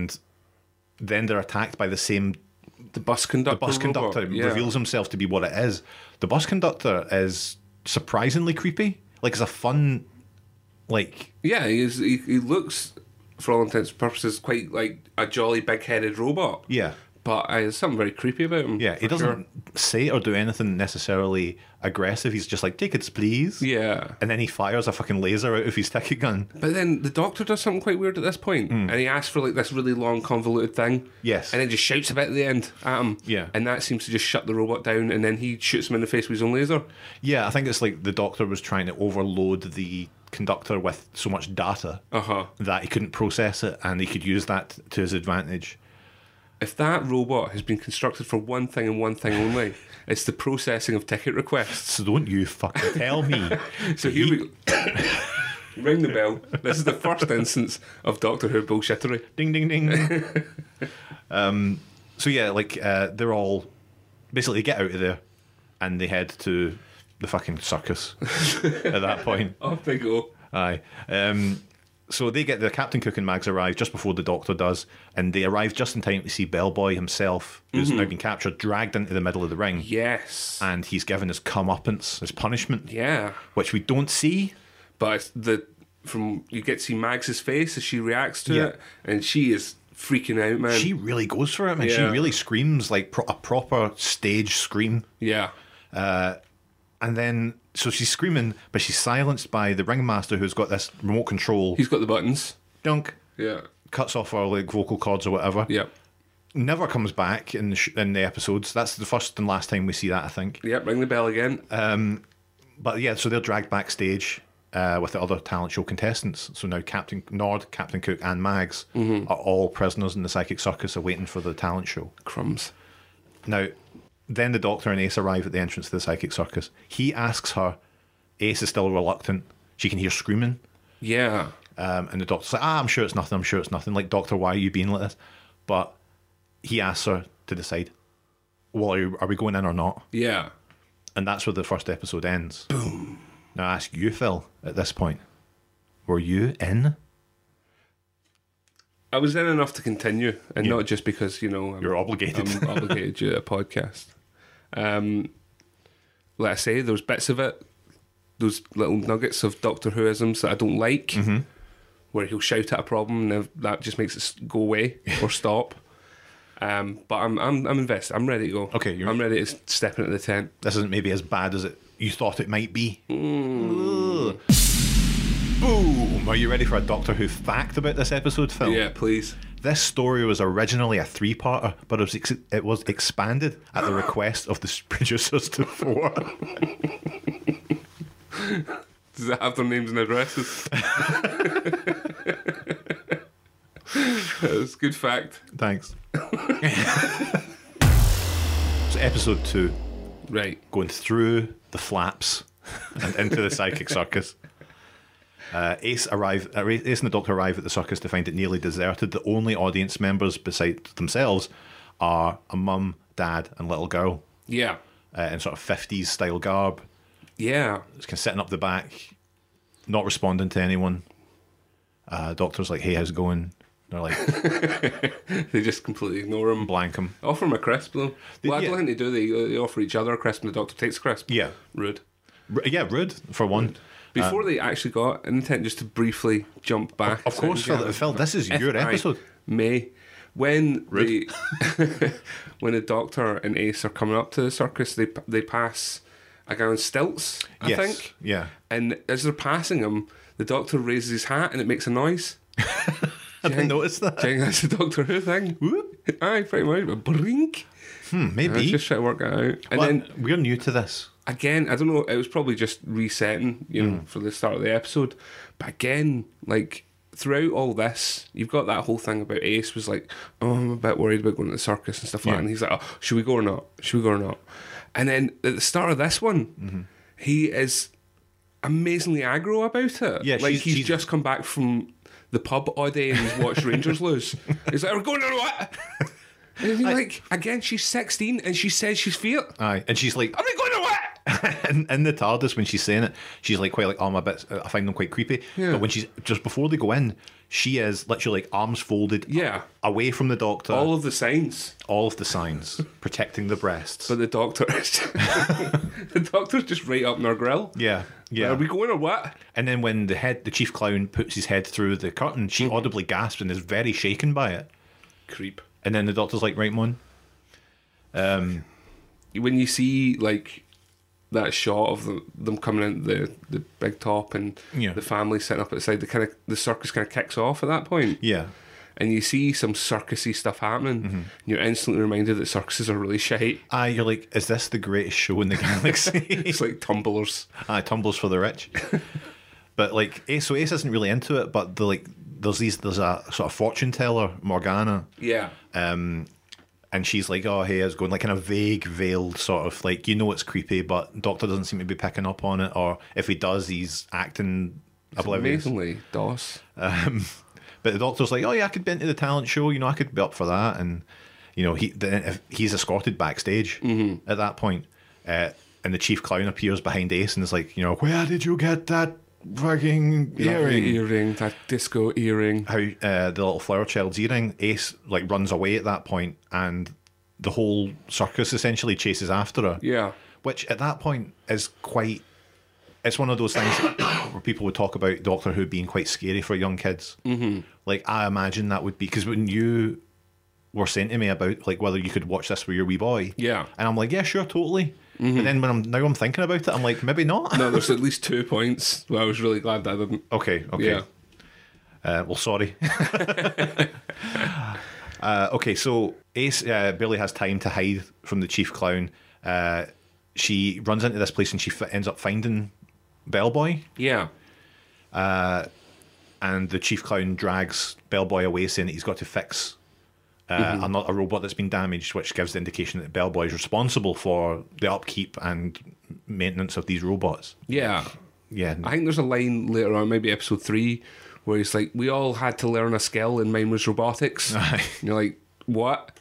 then they're attacked by the bus conductor. The bus conductor reveals himself to be what it is. The bus conductor is surprisingly creepy. Like, it's a fun, like... Yeah, he looks, for all intents and purposes, quite like a jolly big-headed robot. Yeah. But there's something very creepy about him. Yeah, he doesn't say or do anything necessarily aggressive. He's just like, tickets, please. Yeah. And then he fires a fucking laser out of his ticket gun. But then the Doctor does something quite weird at this point, and he asks for like this really long, convoluted thing. Yes. And then just shouts a bit at the end at him. Yeah. And that seems to just shut the robot down, and then he shoots him in the face with his own laser. Yeah, I think it's like the Doctor was trying to overload the conductor with so much data that he couldn't process it, and he could use that to his advantage. If that robot has been constructed for one thing and one thing only, it's the processing of ticket requests. So don't you fucking tell me. So here we go. Ring the bell. This is the first instance of Doctor Who bullshittery. Ding, ding, ding. So yeah, like they're all basically get out of there and they head to the fucking circus at that point. Off they go. Aye. So they get the Captain Cook and Mags arrive just before the Doctor does, and they arrive just in time to see Bellboy himself, who's now been captured, dragged into the middle of the ring. Yes. And he's given his comeuppance, his punishment. Yeah. Which we don't see. But you get to see Mags's face as she reacts to it, and she is freaking out, man. She really goes for it, man. She really screams like a proper stage scream. Yeah. And then, so she's screaming, but she's silenced by the ringmaster who's got this remote control. He's got the buttons. Dunk. Yeah. Cuts off her like vocal cords or whatever. Yep. Never comes back in the episodes. That's the first and last time we see that, I think. Yep, ring the bell again. But yeah, so they're dragged backstage. with the other talent show contestants. So now Captain Nord, Captain Cook, and Mags are all prisoners in the psychic circus awaiting for the talent show. Crumbs. Now, then the Doctor and Ace arrive at the entrance to the psychic circus. He asks her, Ace is still reluctant. She can hear screaming. Yeah. And the Doctor's like, I'm sure it's nothing, I'm sure it's nothing. Like, Doctor, why are you being like this? But he asks her to decide, well, are we going in or not? Yeah. And that's where the first episode ends. Boom. Now I ask you, Phil, at this point, were you in? I was in enough to continue, and not just because, you're obligated. I'm obligated due to a podcast. Like I say, there was bits of it, those little nuggets of Doctor Who-isms that I don't like, where he'll shout at a problem and that just makes it go away or stop. But I'm invested. I'm ready to go. Okay, I'm ready to step into the tent. This isn't maybe as bad as you thought it might be. Boom! Are you ready for a Doctor Who fact about this episode, Phil? Yeah, please. This story was originally a 3-parter, but it was expanded at the request of the producers to 4. Does it have their names and addresses? That's a good fact. Thanks. So episode 2. Right. Going through the flaps and into the psychic circus. Ace and the Doctor arrive at the circus to find it nearly deserted. The only audience members besides themselves are a mum, dad, and little girl. Yeah. In sort of 50s style garb. Yeah. Just kind of sitting up the back, not responding to anyone. Doctor's like, hey, how's it going? They're like... They just completely ignore him. Blank him. Offer him a crisp, though. Well, I don't think they do. They offer each other a crisp and the Doctor takes a crisp. Yeah. Rude. Yeah, rude, for one. Rude. Before they actually got an intent, just to briefly jump back. Of course, Phil, this is your episode. When when the Doctor and Ace are coming up to the circus, they pass a guy on stilts, I think. Yeah. And as they're passing him, the Doctor raises his hat and it makes a noise. I didn't notice that. Do you think that's a Doctor Who thing? Whoop. Aye, pretty much. But brink. Maybe. I was just trying to work it out. And then we're new to this. Again, I don't know, it was probably just resetting, for the start of the episode. But again, like, throughout all this, you've got that whole thing about Ace was like, oh, I'm a bit worried about going to the circus and stuff like that. And he's like, oh, should we go or not? Should we go or not? And then at the start of this one, he is amazingly aggro about it. Yeah, like, he's just come back from the pub all day and he's watched Rangers lose. He's like, we're going or what? And you're like, again, she's 16 and she says she's feared. Aye, and she's like, are we going or what? in the TARDIS when she's saying it, she's like quite like, oh, I'm a bit, I find them quite creepy. Yeah. But when she's just before they go in, she is literally like arms folded, away from the Doctor. All of the signs, protecting the breasts. But the Doctor's just right up in her grill. Yeah. Are we going or what? And then when the chief clown puts his head through the curtain, she audibly gasps and is very shaken by it. Creep. And then the Doctor's like, right, Mon. When you see like that shot of them coming in the big top and the family sitting up outside, the circus kind of kicks off at that point. Yeah. And you see some circusy stuff happening, and you're instantly reminded that circuses are really shite. Aye, you're like, is this the greatest show in the galaxy? It's like Tumblers. Aye, Tumblers for the rich. But like, Ace isn't really into it, but there's a sort of fortune teller, Morgana. Yeah. And she's like, oh, hey, it's going like in a vague, veiled sort of like, it's creepy, but Doctor doesn't seem to be picking up on it, or if he does, he's acting oblivious. Amazingly, DOS. But the Doctor's like, oh yeah, I could be into the talent show, I could be up for that, and he's escorted backstage at that point, and the chief clown appears behind Ace and is like, where did you get that fucking earring? That disco earring. How the little flower child's earring. Ace like runs away at that point, and the whole circus essentially chases after her. Yeah. Which at that point is quite. It's one of those things where people would talk about Doctor Who being quite scary for young kids. Like, I imagine that would be, because when you were saying to me about like whether you could watch this with your wee boy, and I'm like, yeah, sure, totally. But then when I'm thinking about it, I'm like, maybe not. No, there's at least 2 points where I was really glad that I didn't. Okay. Yeah. Well, sorry. Okay, so Ace barely has time to hide from the chief clown. She runs into this place and she ends up finding Bellboy. Yeah. And the chief clown drags Bellboy away, saying that he's got to fix a robot that's been damaged, which gives the indication that Bellboy is responsible for the upkeep and maintenance of these robots. Yeah. Yeah. I think there's a line later on, maybe episode 3, where he's like, we all had to learn a skill and mine was robotics. And you're like, what?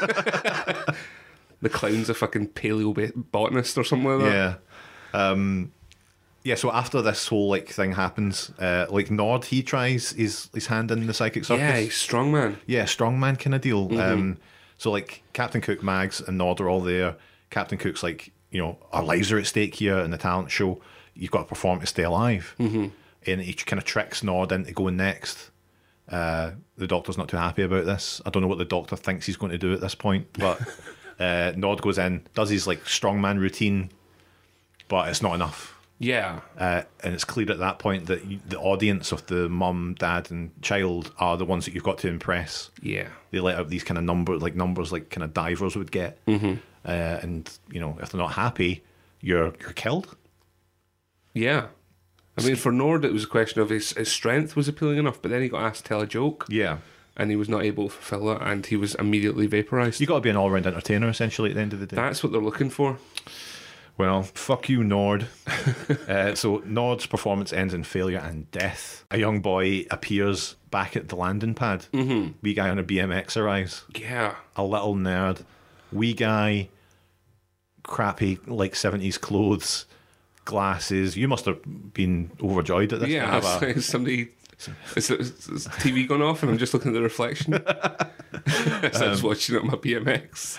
The clown's a fucking paleobotanist or something like that. Yeah. Yeah, so after this whole like thing happens, like Nord, he tries his hand in the psychic circus. Yeah, he's strongman. Yeah, strongman kind of deal. So like Captain Cook, Mags, and Nord are all there. Captain Cook's like, you know, our lives are at stake here in the talent show. You've got to perform to stay alive. And he kind of tricks Nord into going next. The Doctor's not too happy about this. I don't know what the Doctor thinks he's going to do at this point, but Nord goes in, does his like strongman routine, but it's not enough. Yeah. And it's clear at that point that the audience of the mum, dad, and child are the ones that you've got to impress. Yeah. They let out these kind of numbers like kind of divers would get. And, you know, if they're not happy, you're killed. Yeah. I mean, for Nord, it was a question of his strength was appealing enough, but then he got asked to tell a joke. Yeah. And he was not able to fulfill it, and he was immediately vaporised. You've got to be an all-round entertainer, essentially, at the end of the day. That's what they're looking for. Well, fuck you, Nord. So Nord's performance ends in failure and death. A young boy appears back at the landing pad. Wee guy on a BMX arrives. Yeah. A little nerd. Wee guy, crappy, like 70s clothes, glasses. You must have been overjoyed at this. Yeah, somebody... Is TV gone off and I'm just looking at the reflection? So I was watching it on my BMX.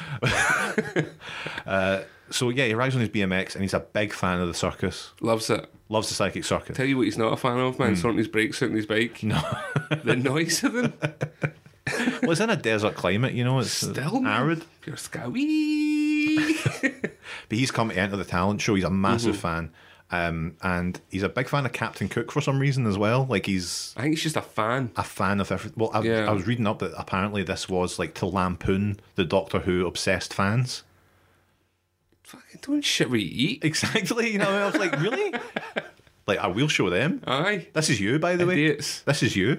So yeah, he arrives on his BMX and he's a big fan of the circus. Loves it. Loves the psychic circus. Tell you what he's not a fan of, man. Sorting his brakes out on his bike. No. The noise of them. Well, it's in a desert climate, you know. It's still arid. Pure scowy. But he's come to enter the talent show. He's a massive fan. And he's a big fan of Captain Cook for some reason as well. Like I think he's just a fan. A fan of everything. Well, I was reading up that apparently this was like to lampoon the Doctor Who obsessed fans. Fucking don't shit what you eat. Exactly. You know, I was like, really? Like, I will show them. Aye. This is you, by the way. Idiots. This is you.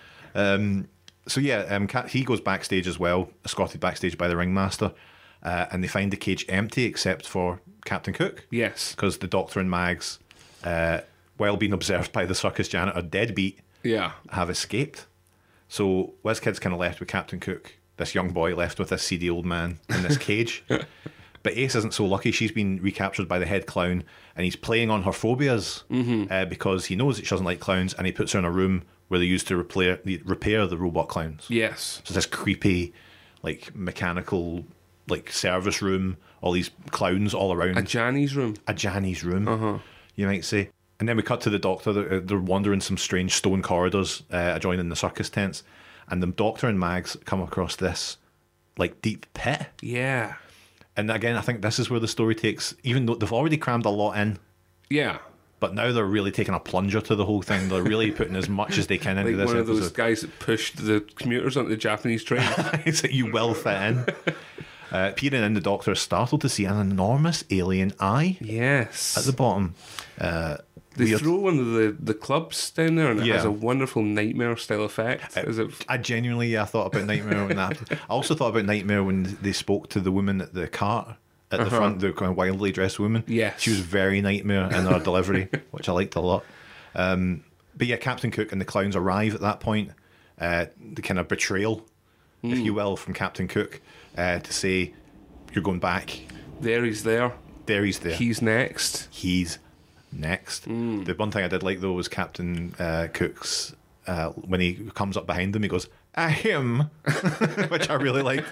So yeah, he goes backstage as well, escorted backstage by the ringmaster, and they find the cage empty except for Captain Cook. Yes. Because the Doctor and Mags, while being observed by the circus janitor Deadbeat, have escaped. So WizKid's kind of left with Captain Cook, this young boy left with this seedy old man in this cage. But Ace isn't so lucky. She's been recaptured by the head clown, and he's playing on her phobias because he knows that she doesn't like clowns, and he puts her in a room where they used to repair the robot clowns. Yes. So this creepy, like, mechanical, like, service room, all these clowns all around. A Janny's room. A Janny's room, you might say. And then we cut to the Doctor. They're wandering some strange stone corridors adjoining the circus tents, and the Doctor and Mags come across this, like, deep pit. Yeah. And again, I think this is where the story takes, even though they've already crammed a lot in. Yeah. But now they're really taking a plunger to the whole thing. They're really putting as much as they can into like this one episode. Of those guys that pushed the commuters onto the Japanese train. It's that you will fit in. Peering in, the Doctor is startled to see an enormous alien eye. Yes. At the bottom. They throw one of the clubs down there, and it Yeah. has a wonderful Nightmare style effect. I genuinely thought about Nightmare when that happened. I also thought about Nightmare when they spoke to the woman at the cart at the front, the kind of wildly dressed woman. Yes. She was very Nightmare in her delivery, which I liked a lot. But yeah, Captain Cook and the clowns arrive at that point. The kind of betrayal, if you will, from Captain Cook to say, you're going back. There he's there. There he's there. He's next. He's next. The one thing I did like, though, was Captain Cook's, when he comes up behind him, he goes, ahem, which I really liked.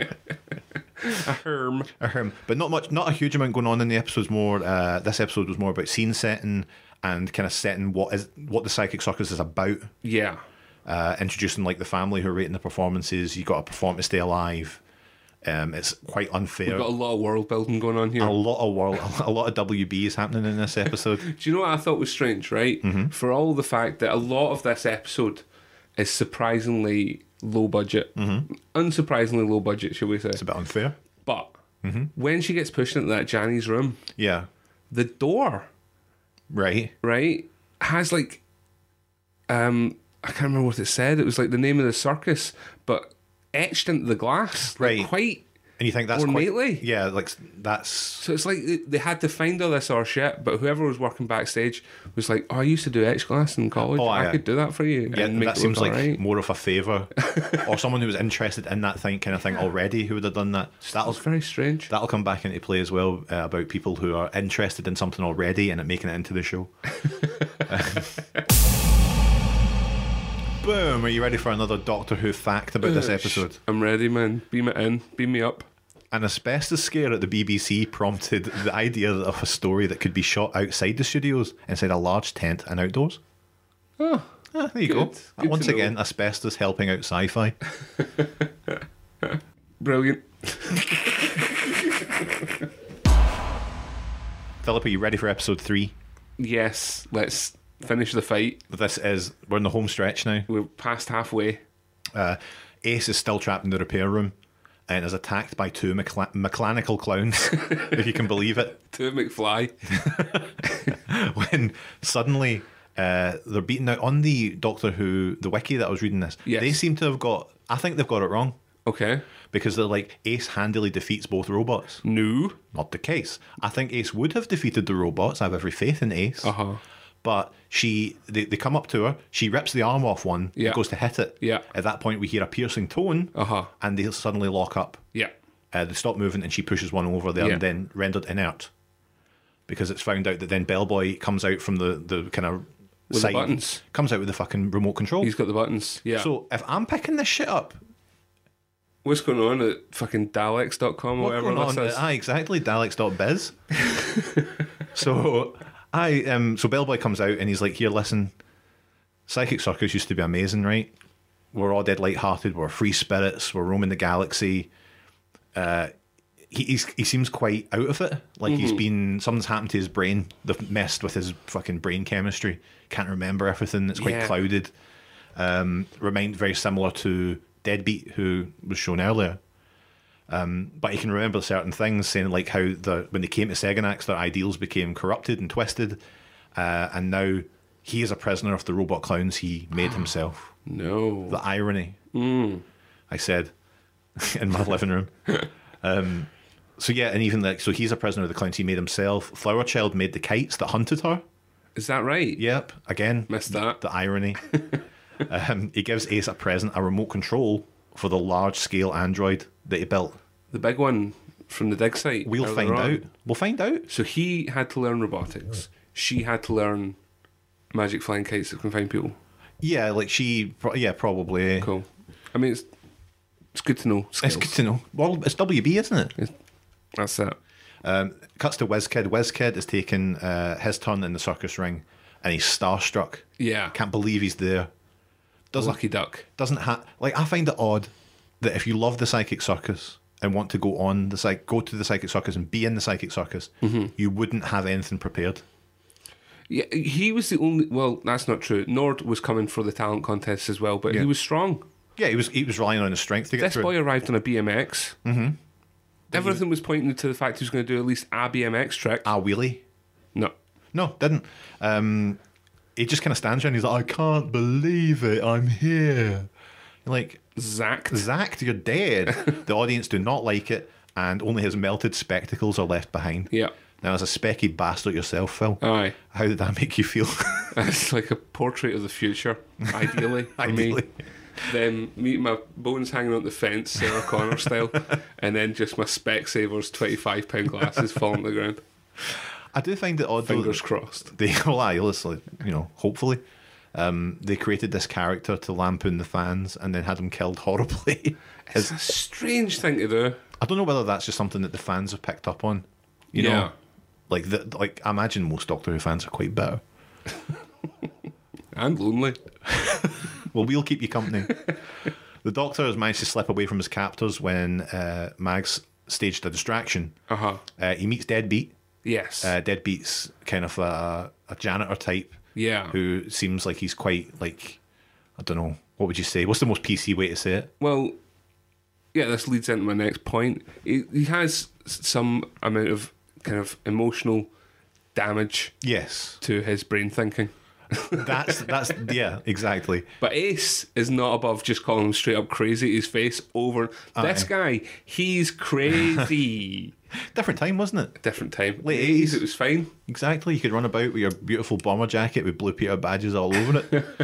Ahem. But not a huge amount going on in the episodes. More, this episode was more about scene setting and kind of setting what the psychic circus is about. Yeah. Introducing like the family who are rating the performances. You got to perform to stay alive. It's quite unfair. We've got a lot of world building going on here. A lot of WB is happening in this episode. Do you know what I thought was strange, right? For all the fact that a lot of this episode is surprisingly low budget. Unsurprisingly low budget, shall we say. It's a bit unfair. But when she gets pushed into that Janny's room, yeah, the door right has like I can't remember what it said. It was like the name of the circus, but etched into the glass, Right. Like, quite. And you think that's ornately. quite... Yeah, like, that's... So it's like they had to find all this shit, but whoever was working backstage was like, "Oh, I used to do etch glass in college. Oh, I yeah. could do that for you." Yeah, and make that it seems look like alright." more of a favour. Or someone who was interested in that kind of thing already who would have done that. That'll, It's very strange. that'll come back into play as well, about people who are interested in something already and it making it into the show. Boom! Are you ready for another Doctor Who fact about this episode? I'm ready, man. Beam it in. Beam me up. An asbestos scare at the BBC prompted the idea of a story that could be shot outside the studios, inside a large tent and outdoors. Oh, there you good. go. Good Once to again, know. asbestos helping out sci-fi. Brilliant. Philip, are you ready for episode 3? Yes, let's finish the fight. We're in the home stretch now. We're past halfway. Ace is still trapped in the repair room and is attacked by two mechanical clowns, if you can believe it. To McFly. When suddenly they're beaten out on the Doctor Who, the wiki that I was reading this. Yes. They seem to have I think they've got it wrong. Okay. Because they're like, Ace handily defeats both robots. No. Not the case. I think Ace would have defeated the robots. I have every faith in Ace. Uh-huh. But they come up to her, she rips the arm off one, Yeah. goes to hit it. Yeah. At that point, we hear a piercing tone, and they suddenly lock up. Yeah. They stop moving, and she pushes one over there, Yeah. and then rendered inert. Because it's found out that then Bellboy comes out from the kind of With side, the buttons. comes out with the fucking remote control. He's got the buttons. Yeah. So if I'm picking this shit up, what's going on at fucking Daleks.com or what's whatever going on? this is? Exactly, Daleks.biz. So Bellboy comes out and he's like, here, listen, Psychic Circus used to be amazing, right? We're all dead lighthearted, we're free spirits, we're roaming the galaxy. He seems quite out of it. Like he's been, something's happened to his brain. They've messed with his fucking brain chemistry. Can't remember everything. It's quite Yeah. clouded. Remind very similar to Deadbeat, who was shown earlier. But he can remember certain things, saying like how when they came to Seganax, their ideals became corrupted and twisted, and now he is a prisoner of the robot clowns he made himself. No. The irony. I said in my living room. So yeah, and even like, so he's a prisoner of the clowns he made himself. Flower Child made the kites that hunted her. Is that right? Yep. Again, Missed that. The irony. He gives Ace a present, a remote control for the large-scale android that he built. The big one from the dig site. We'll earlier find on. out. We'll find out. So he had to learn robotics. She had to learn magic flying kites that can find people. Yeah, like probably. Cool. I mean, it's good to know. It's good to know. Well, it's WB, isn't it? That's it. Cuts to WizKid. WizKid is taking his turn in the circus ring, and he's starstruck. Yeah. Can't believe he's there. Lucky duck. Doesn't I find it odd that if you love the Psychic Circus and want to go to the Psychic Circus and be in the Psychic Circus, you wouldn't have anything prepared. Yeah, he was the only. Well, that's not true. Nord was coming for the talent contest as well, but he was strong. Yeah, he was relying on his strength to get This through. boy arrived on a BMX. Mm-hmm. Everything was pointing to the fact he was going to do at least a BMX trick. A wheelie? No, didn't. He just kind of stands there and he's like, I can't believe it, I'm here. You're like, Zacked, you're dead. The audience do not like it, and only his melted spectacles are left behind. Yeah. Now, as a specky bastard yourself, Phil, Aye. how did that make you feel? It's like a portrait of the future, ideally, for me. Then my bones hanging on the fence, Sarah Connor style, and then just my Specsavers £25 glasses falling to the ground. I do find it odd. Fingers crossed. Hopefully. They created this character to lampoon the fans and then had him killed horribly. It's a strange thing to do. I don't know whether that's just something that the fans have picked up on. You know? Like I imagine most Doctor Who fans are quite bitter. And lonely. Well, we'll keep you company. The Doctor has managed to slip away from his captors when Mags staged a distraction. He meets Deadbeat. Yes. Deadbeat's kind of a janitor type. Yeah. Who seems like he's quite, like, I don't know, what would you say? What's the most PC way to say it? Well, yeah, this leads into my next point. He has some amount of kind of emotional damage to his brain thinking. That's yeah, exactly. But Ace is not above just calling him straight up crazy to his face over. This guy, he's crazy. Different time, wasn't it? Different time. Late 80s. It was fine. Exactly. You could run about with your beautiful bomber jacket with Blue Peter badges all over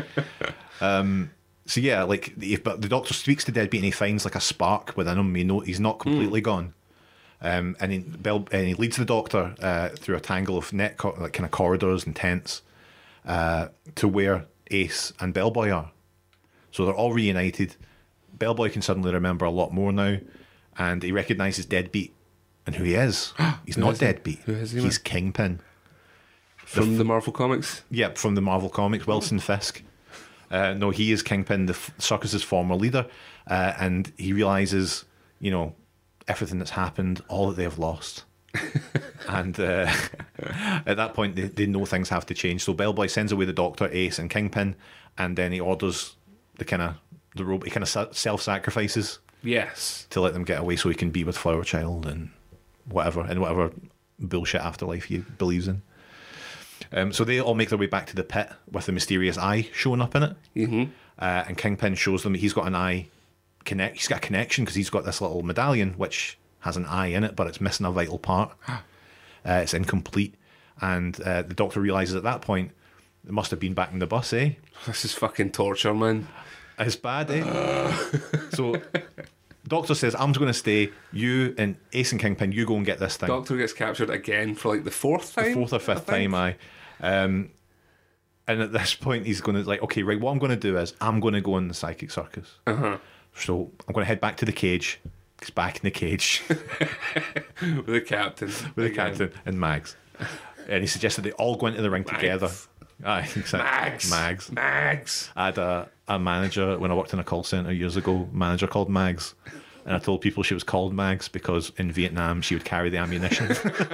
it. So yeah, like, but the Doctor speaks to Deadbeat and he finds like a spark within him. He's not completely gone. And he leads the Doctor through a tangle of like kind of corridors and tents to where Ace and Bellboy are. So they're all reunited. Bellboy can suddenly remember a lot more now, and he recognises Deadbeat and who he is. He's not Deadbeat. Who is he? He's Kingpin. From the Marvel Comics? Yep, from the Marvel Comics. Wilson Fisk. No, he is Kingpin, the circus's former leader, and he realises, you know, everything that's happened, all that they have lost. And at that point, they know things have to change. So Bellboy sends away the Doctor, Ace, and Kingpin, and then he orders the robot. He kind of self-sacrifices. Yes. To let them get away so he can be with Flower Child and whatever bullshit afterlife he believes in. So they all make their way back to the pit with the mysterious eye showing up in it. Mm-hmm. And Kingpin shows them he's got an eye. He's got a connection because he's got this little medallion which has an eye in it, but it's missing a vital part. It's incomplete. And the Doctor realises at that point it must have been back in the bus, eh? This is fucking torture, man. It's bad, eh? So Doctor says, I'm going to stay. You and Ace and Kingpin, you go and get this thing. Doctor gets captured again for like the fourth time? The fourth or fifth time, aye. And at this point, he's going to like, okay, right, what I'm going to do is I'm going to go in the psychic circus. Uh-huh. So I'm going to head back to the cage. He's back in the cage. With the captain. With the captain and Mags. And he suggested they all go into the ring together. Aye, exactly. Mags. I had a manager when I worked in a call centre years ago, manager called Mags. And I told people she was called Mags because in Vietnam she would carry the ammunition.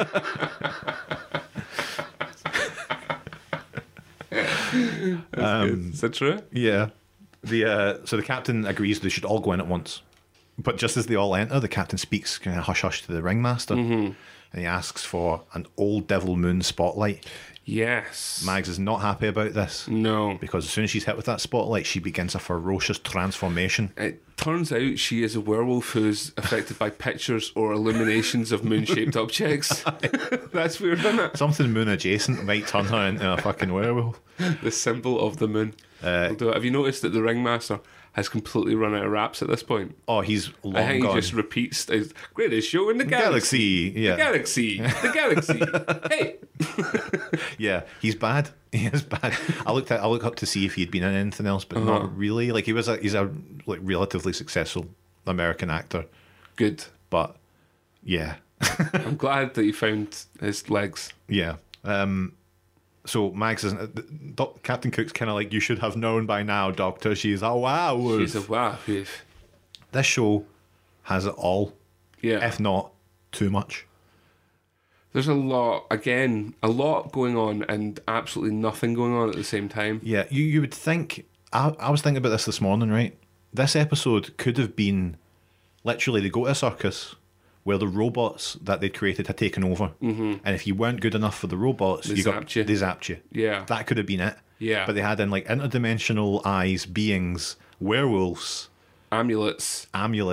Is that true? Yeah. So the captain agrees they should all go in at once. But just as they all enter, the captain speaks kind of hush-hush to the ringmaster. Mm-hmm. And he asks for an old Devil Moon spotlight. Yes. Mags is not happy about this. No. Because as soon as she's hit with that spotlight, she begins a ferocious transformation. It turns out she is a werewolf who's affected by pictures or illuminations of moon-shaped objects. That's weird, isn't it? Something moon-adjacent might turn her into a fucking werewolf. The symbol of the moon. Have you noticed that the ringmaster has completely run out of raps at this point? Oh, he's long I think gone. he just repeats the greatest show in the galaxy. Yeah. The galaxy. Hey. Yeah, he's bad. He is bad. I looked up to see if he'd been in anything else, but not really. Like he's a like relatively successful American actor. Good. But yeah. I'm glad that you found his legs. Yeah. So Mags isn't. Captain Cook's kind of like, you should have known by now, Doctor. She's a werewolf. She's a werewolf. This show has it all. Yeah. If not too much. There's a lot going on and absolutely nothing going on at the same time. Yeah, you would think. I was thinking about this morning, right? This episode could have been literally they go to a circus where the robots that they'd created had taken over. Mm-hmm. And if you weren't good enough for the robots, they zapped you. Yeah. That could have been it. Yeah. But they had in like interdimensional eyes, beings, werewolves, amulets,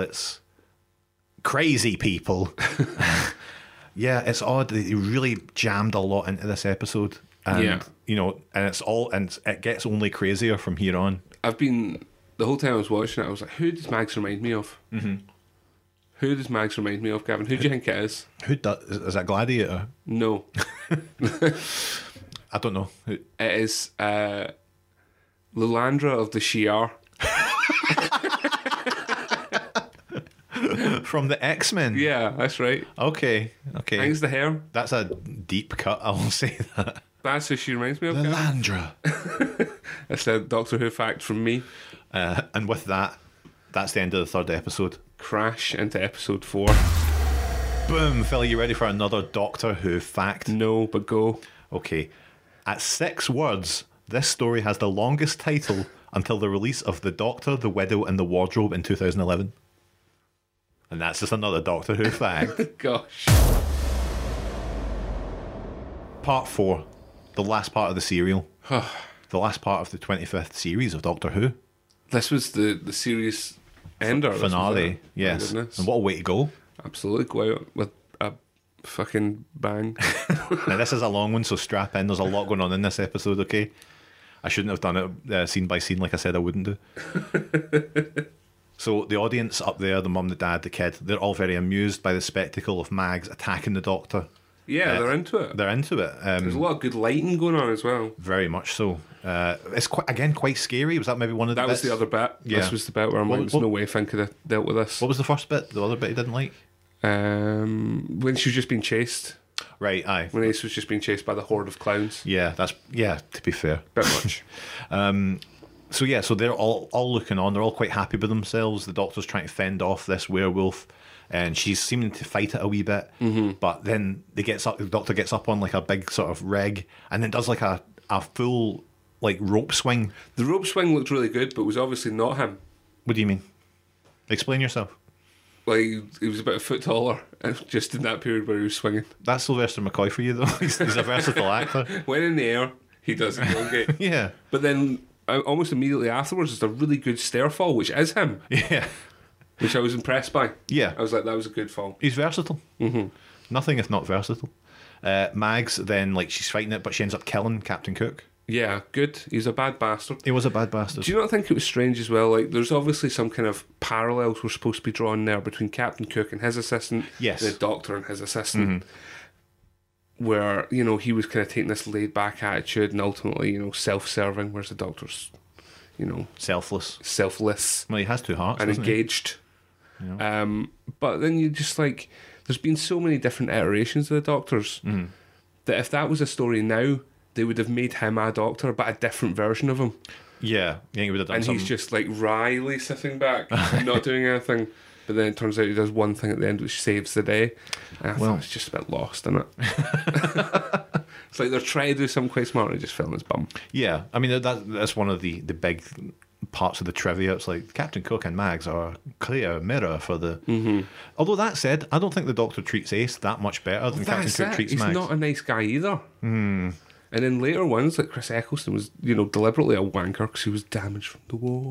crazy people. Yeah, it's odd. They really jammed a lot into this episode. And, you know, and it gets only crazier from here on. The whole time I was watching it, I was like, who does Mags remind me of? Mm-hmm. Who does Mags remind me of, Gavin? Who do you think it is? Is that Gladiator? No. I don't know. It is Lilandra of the Shi'ar. From the X-Men? Yeah, that's right. Okay. Thanks the hair. That's a deep cut, I will say that. That's who she reminds me of. Lilandra. That's a Doctor Who fact from me. And with that, that's the end of the third episode. Crash into episode 4. Boom, Phil, you ready for another Doctor Who fact? No, but go. Okay. At 6 words, this story has the longest title until the release of The Doctor, the Widow and the Wardrobe in 2011. And that's just another Doctor Who fact. Gosh. Part 4. The last part of the serial. the last part of the 25th series of Doctor Who. This was the series ender. this was Finale, it. My yes. goodness. And what a way to go. Absolutely, go out with a fucking bang. Now, this is a long one, so strap in. There's a lot going on in this episode, okay? I shouldn't have done it scene by scene like I said I wouldn't do. So the audience up there, the mum, the dad, the kid, they're all very amused by the spectacle of Mags attacking the Doctor. Yeah, they're into it. They're into it. There's a lot of good lighting going on as well. Very much so. It's quite scary. Was that maybe one of the That bits? was the other bit. Yeah. This was the bit where I'm like, there's no way Finn could have dealt with this. What was the first bit? The other bit he didn't like? When she was just being chased. Right, aye. When Ace was just being chased by the horde of clowns. Yeah, to be fair. Bit much. So they're all looking on. They're all quite happy with themselves. The Doctor's trying to fend off this werewolf, and she's seeming to fight it a wee bit. Mm-hmm. But then the Doctor gets up on like a big sort of rig, and then does like a full like rope swing. The rope swing looked really good, but was obviously not him. What do you mean? Explain yourself. Like, he was about a foot taller, just in that period where he was swinging. That's Sylvester McCoy for you, though. He's a versatile actor. When in the air, he does elongate. Yeah. But then, almost immediately afterwards, there's a really good stair fall, which is him. Yeah. Which I was impressed by. Yeah. I was like, that was a good fall. He's versatile. Mm-hmm. Nothing if not versatile. Mags then, like, she's fighting it, but she ends up killing Captain Cook. Yeah, good. He's a bad bastard. He was a bad bastard. Do you not think it was strange as well? Like, there's obviously some kind of parallels we're supposed to be drawing there between Captain Cook and his assistant, yes, the Doctor and his assistant, where, you know, he was kind of taking this laid-back attitude and ultimately, you know, self-serving, whereas the Doctor's, you know... Selfless. Well, he has two hearts, and doesn't he? engaged. Yeah. But then you just, like... There's been so many different iterations of the Doctors that if that was a story now... They would have made him a Doctor, but a different version of him. Yeah, he would have done. And he's just like wryly sitting back, and not doing anything. But then it turns out he does one thing at the end which saves the day. And I thought it's just a bit lost, isn't it? It's like they're trying to do something quite smart and just film his bum. Yeah, I mean that's one of the big parts of the trivia. It's like Captain Cook and Mags are a clear mirror for the. Mm-hmm. Although that said, I don't think the Doctor treats Ace that much better than Captain Cook treats He's Mags. not a nice guy either. And in later ones, like Chris Eccleston was, you know, deliberately a wanker because he was damaged from the war.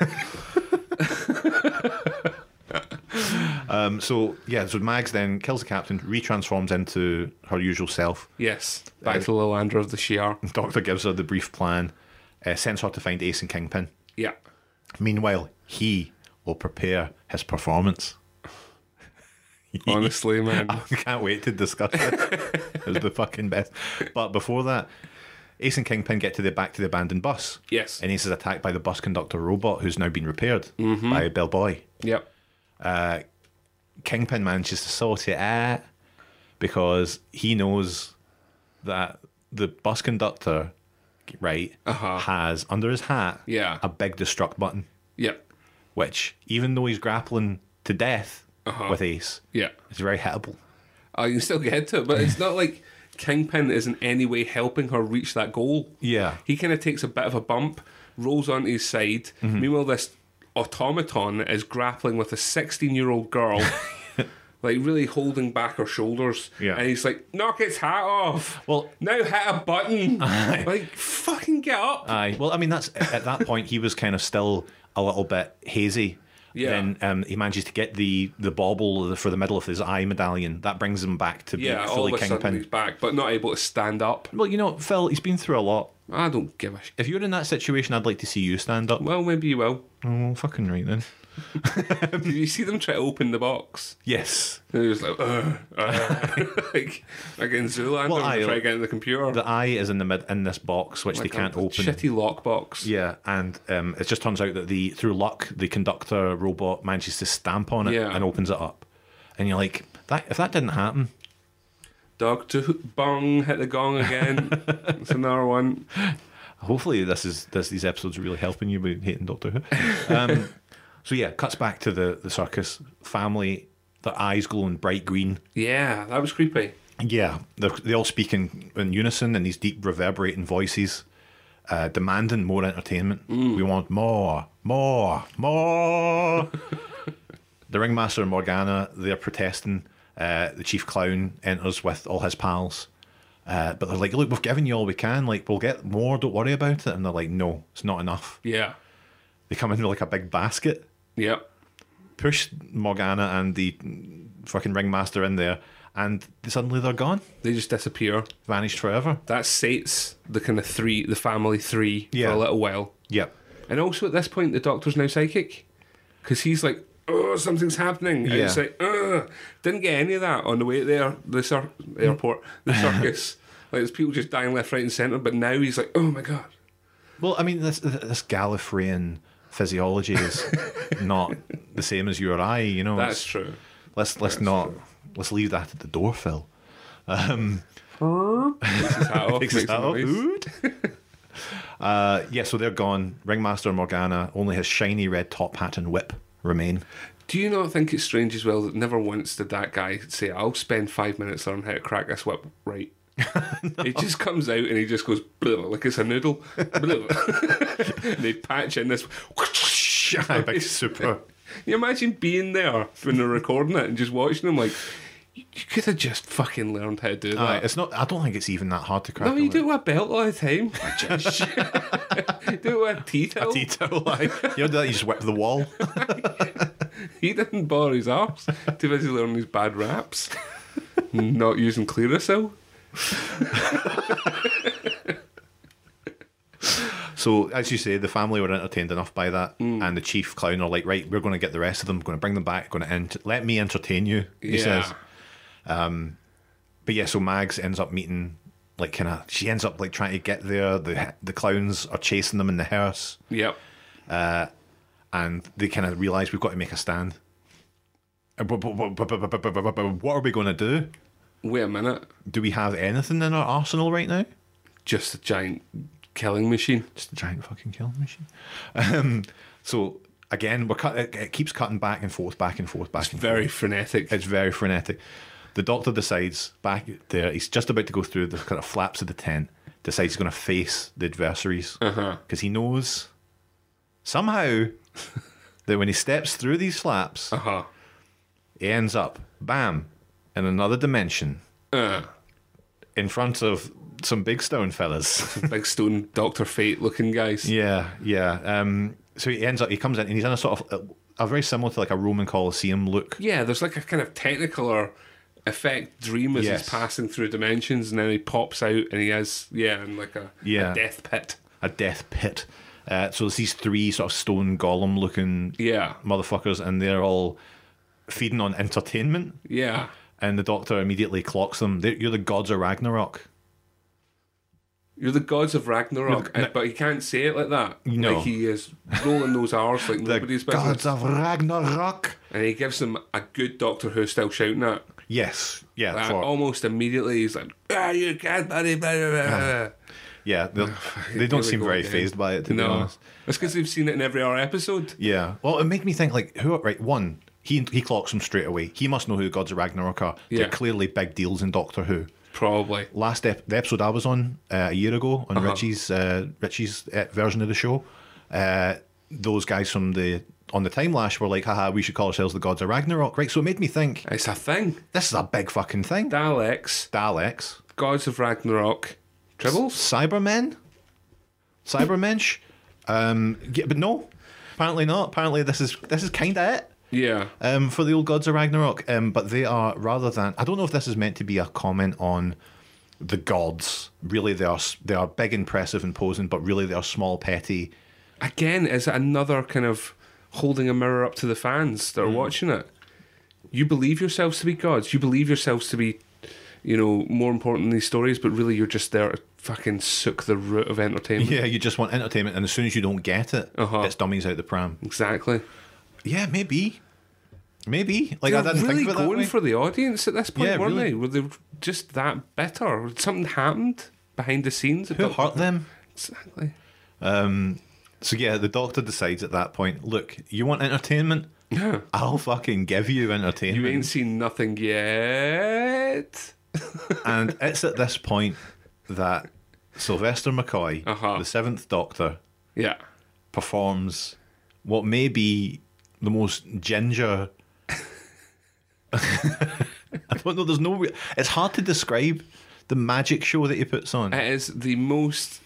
So Mags then kills the captain, retransforms into her usual self. Yes, back to Lilandra of the Shi'ar. Doctor gives her the brief plan, sends her to find Ace and Kingpin. Yeah. Meanwhile, he will prepare his performance. Honestly, man. I can't wait to discuss it. It's the fucking best. But before that, Ace and Kingpin get back to the abandoned bus. Yes. And Ace is attacked by the bus conductor robot who's now been repaired by Bellboy. Yep. Kingpin manages to sort it out because he knows that the bus conductor, has under his hat a big destruct button. Yep. Which, even though he's grappling to death with Ace, it's very hittable. Oh, you can still get to it, but it's not like Kingpin is in any way helping her reach that goal. Yeah. He kind of takes a bit of a bump, rolls onto his side. Meanwhile, this automaton is grappling with a 16-year-old girl, like really holding back her shoulders. Yeah. And he's like, knock its hat off. Well, now hit a button. Like, fucking get up. Aye. Well, I mean, that's at that point he was kind of still a little bit hazy. Yeah. Then he manages to get the bauble for the middle of his eye medallion. That brings him back to be fully all of a sudden Kingpin. he's back, but not able to stand up. Well, you know, Phil, he's been through a lot. I don't give a shit. If you're in that situation, I'd like to see you stand up. Well, maybe you will. Oh, fucking right then. Did you see them try to open the box? Yes. And he was like, like in Zoolander, try to get in the computer. The eye is in this box, which like they can't open. Shitty lock box. Yeah, and it just turns out that through luck, the conductor robot manages to stamp on it and opens it up. And you're like, if that didn't happen. Doctor Bong hit the gong again. It's another one. Hopefully these episodes are really helping you by hating Doctor Who. So yeah, cuts back to the circus family, their eyes glowing bright green. Yeah, that was creepy. Yeah, they all speak in unison in these deep reverberating voices, demanding more entertainment. We want more. The ringmaster and Morgana, they're protesting. The chief clown enters with all his pals. But they're like, look, we've given you all we can. Like, we'll get more. Don't worry about it. And they're like, no, it's not enough. Yeah. They come in with like a big basket. Yep. Push Morgana and the fucking ringmaster in there, and suddenly they're gone. They just disappear. Vanished forever. That sates the kind of the family three for a little while. Yep. And also at this point, the Doctor's now psychic. Because he's like, oh, something's happening. And it's like, didn't get any of that on the way there, the airport, the circus. Like, there's people just dying left, right, and centre. But now he's like, oh my God. Well, I mean, this Gallifreyan physiology is not the same as you or I, you know. That's true. Let's leave that at the door, Phil. Takes his hat off, makes a noise. So they're gone. Ringmaster Morgana, only his shiny red top hat and whip remain. Do you not think it's strange as well that never once did that guy say, I'll spend 5 minutes learning how to crack this whip right? He just comes out and he just goes like it's a noodle. And they patch in this big super. You imagine being there when they're recording it and just watching them like, you could have just fucking learned how to do that. It's not. I don't think it's even that hard to crack. No, you do it with a belt all the time. You do it with a tea towel. A tea towel. You don't do that. You just whip the wall. He didn't bother his arse. Too busy learning these bad raps. Not using Clearasil. So, as you say, the family were entertained enough by that, and the chief clown are like, right, we're going to get the rest of them, going to bring them back, going to let me entertain you, he says. But yeah, so Mags ends up meeting, like, she ends up like trying to get there. The clowns are chasing them in the hearse. Yep. And they kind of realise we've got to make a stand. What are we going to do? Wait a minute. Do we have anything in our arsenal right now? Just a giant killing machine. Just a giant fucking killing machine. So again, it keeps cutting back and forth. It's very frenetic. It's very frenetic. The Doctor decides back there, he's just about to go through the kind of flaps of the tent, decides he's going to face the adversaries. Because he knows somehow that when he steps through these flaps, he ends up, bam, in another dimension. In front of some big stone fellas. Some big stone Dr. Fate looking guys. Yeah. So he comes in and he's in a sort of a very similar to like a Roman Colosseum look. Yeah, there's like a kind of technicolor effect dream as he's passing through dimensions, and then he pops out and he has in like a death pit. A death pit. So there's these three sort of stone golem looking motherfuckers, and they're all feeding on entertainment. Yeah. And the Doctor immediately clocks them. You're the gods of Ragnarok. You're the gods of Ragnarok, but he can't say it like that. No. Like he is rolling those R's like nobody's business. Gods of Ragnarok. And he gives them a good Doctor Who style shouting at. Yes. Yeah. Almost immediately he's like, you can't, buddy, blah, blah, blah. Yeah, they don't seem very phased by it, to be honest. That's because they've seen it in every other episode. Yeah. Well, it made me think, like, one, he clocks them straight away. He must know who the gods of Ragnarok are. Yeah. They're clearly big deals in Doctor Who. Probably. The episode I was on a year ago on Richie's version of the show, those guys on the Time Lash were like, haha, we should call ourselves the gods of Ragnarok, right? So it made me think, it's a thing. This is a big fucking thing. Daleks, gods of Ragnarok, Tribbles, Cybermensch. But no, apparently not. Apparently this is kind of it. Yeah. For the old gods of Ragnarok. But they are, rather than, I don't know if this is meant to be a comment on the gods. Really, they are big, impressive, imposing, but really they are small, petty. Again, is it another kind of holding a mirror up to the fans that are watching it? You believe yourselves to be gods. You believe yourselves to be, more important in these stories, but really you're just there to fucking suck the root of entertainment. Yeah, you just want entertainment, and as soon as you don't get it, it's dummies out the pram. Exactly. Yeah, maybe. Like, They're I didn't really think about going that for the audience at this point, weren't really. they? Were they just that bitter? Something happened behind the scenes. Who hurt them? Exactly. So yeah, the Doctor decides at that point, look, you want entertainment? Yeah. I'll fucking give you entertainment. You ain't seen nothing yet. And it's at this point that Sylvester McCoy, the Seventh Doctor, performs what may be the most ginger. I don't know. It's hard to describe The magic show that he puts on. It is the most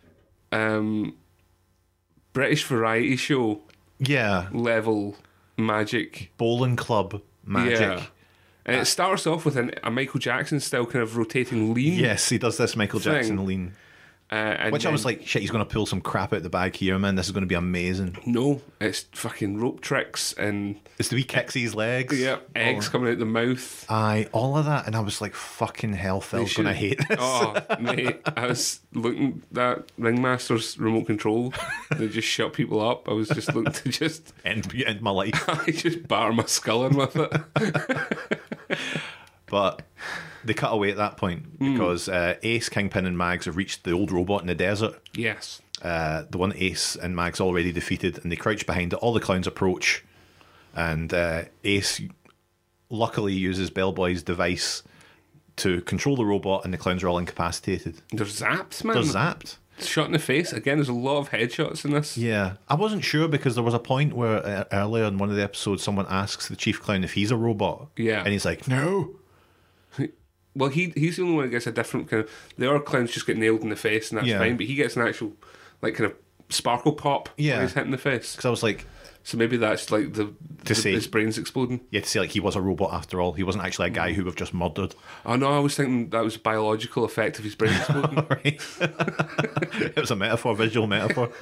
British variety show Yeah. level magic. Bowling club magic. Yeah. And it starts off with a Michael Jackson style kind of rotating lean. Yes, he does this Michael thing. Jackson lean. And Which I then- was like, shit, he's going to pull some crap out the bag here, man. This is going to be amazing. No, it's fucking rope tricks and It's the wee kicks his legs. eggs coming out the mouth. Aye, all of that. And I was like, fucking hell, Phil's going to hate this. Oh, mate, I was looking at Ringmaster's remote control. They just shut people up. I was just looking to just end my life. I just batter my skull in with it. But they cut away at that point because Ace, Kingpin, and Mags have reached the old robot in the desert. Yes. The one that Ace and Mags already defeated, and they crouch behind it. All the clowns approach, and Ace luckily uses Bellboy's device to control the robot, and the clowns are all incapacitated. They're zapped, man. They're zapped. Shot in the face. Again, there's a lot of headshots in this. Yeah, I wasn't sure because there was a point where earlier in one of the episodes, someone asks the chief clown if he's a robot. Yeah. And he's like, no. Well, he's the only one that gets a different kind of... The other clowns just get nailed in the face and that's Yeah. fine, but he gets an actual, like, kind of sparkle pop when he's hit in the face. Because I was like... So maybe that's, like, his brain's exploding. Yeah, to say, like, he was a robot after all. He wasn't actually a guy who we've just murdered. Oh, no, I was thinking that was a biological effect of his brain exploding. It was a metaphor, visual metaphor.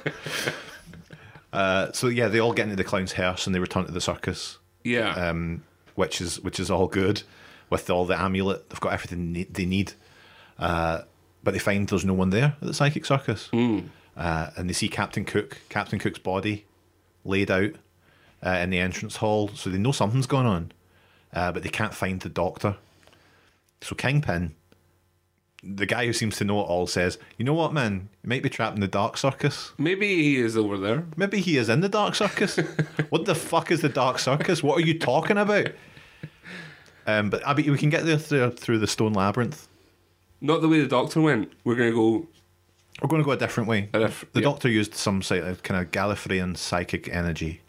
So, yeah, they all get into the clown's hearse and they return to the circus. Yeah. Which is all good. With all the amulet, they've got everything they need. But they find there's no one there at the psychic circus. And they see Captain Cook's body laid out in the entrance hall. So they know something's going on. But they can't find the doctor. So Kingpin, the guy who seems to know it all, says, you know what, man? You might be trapped in the dark circus. Maybe he is over there. Maybe he is in the dark circus. What the fuck is the dark circus? What are you talking about? But I bet we can get there through the stone labyrinth. Not the way the doctor went. We're going to go... We're going to go a different way. The doctor used some kind of Gallifreyan psychic energy.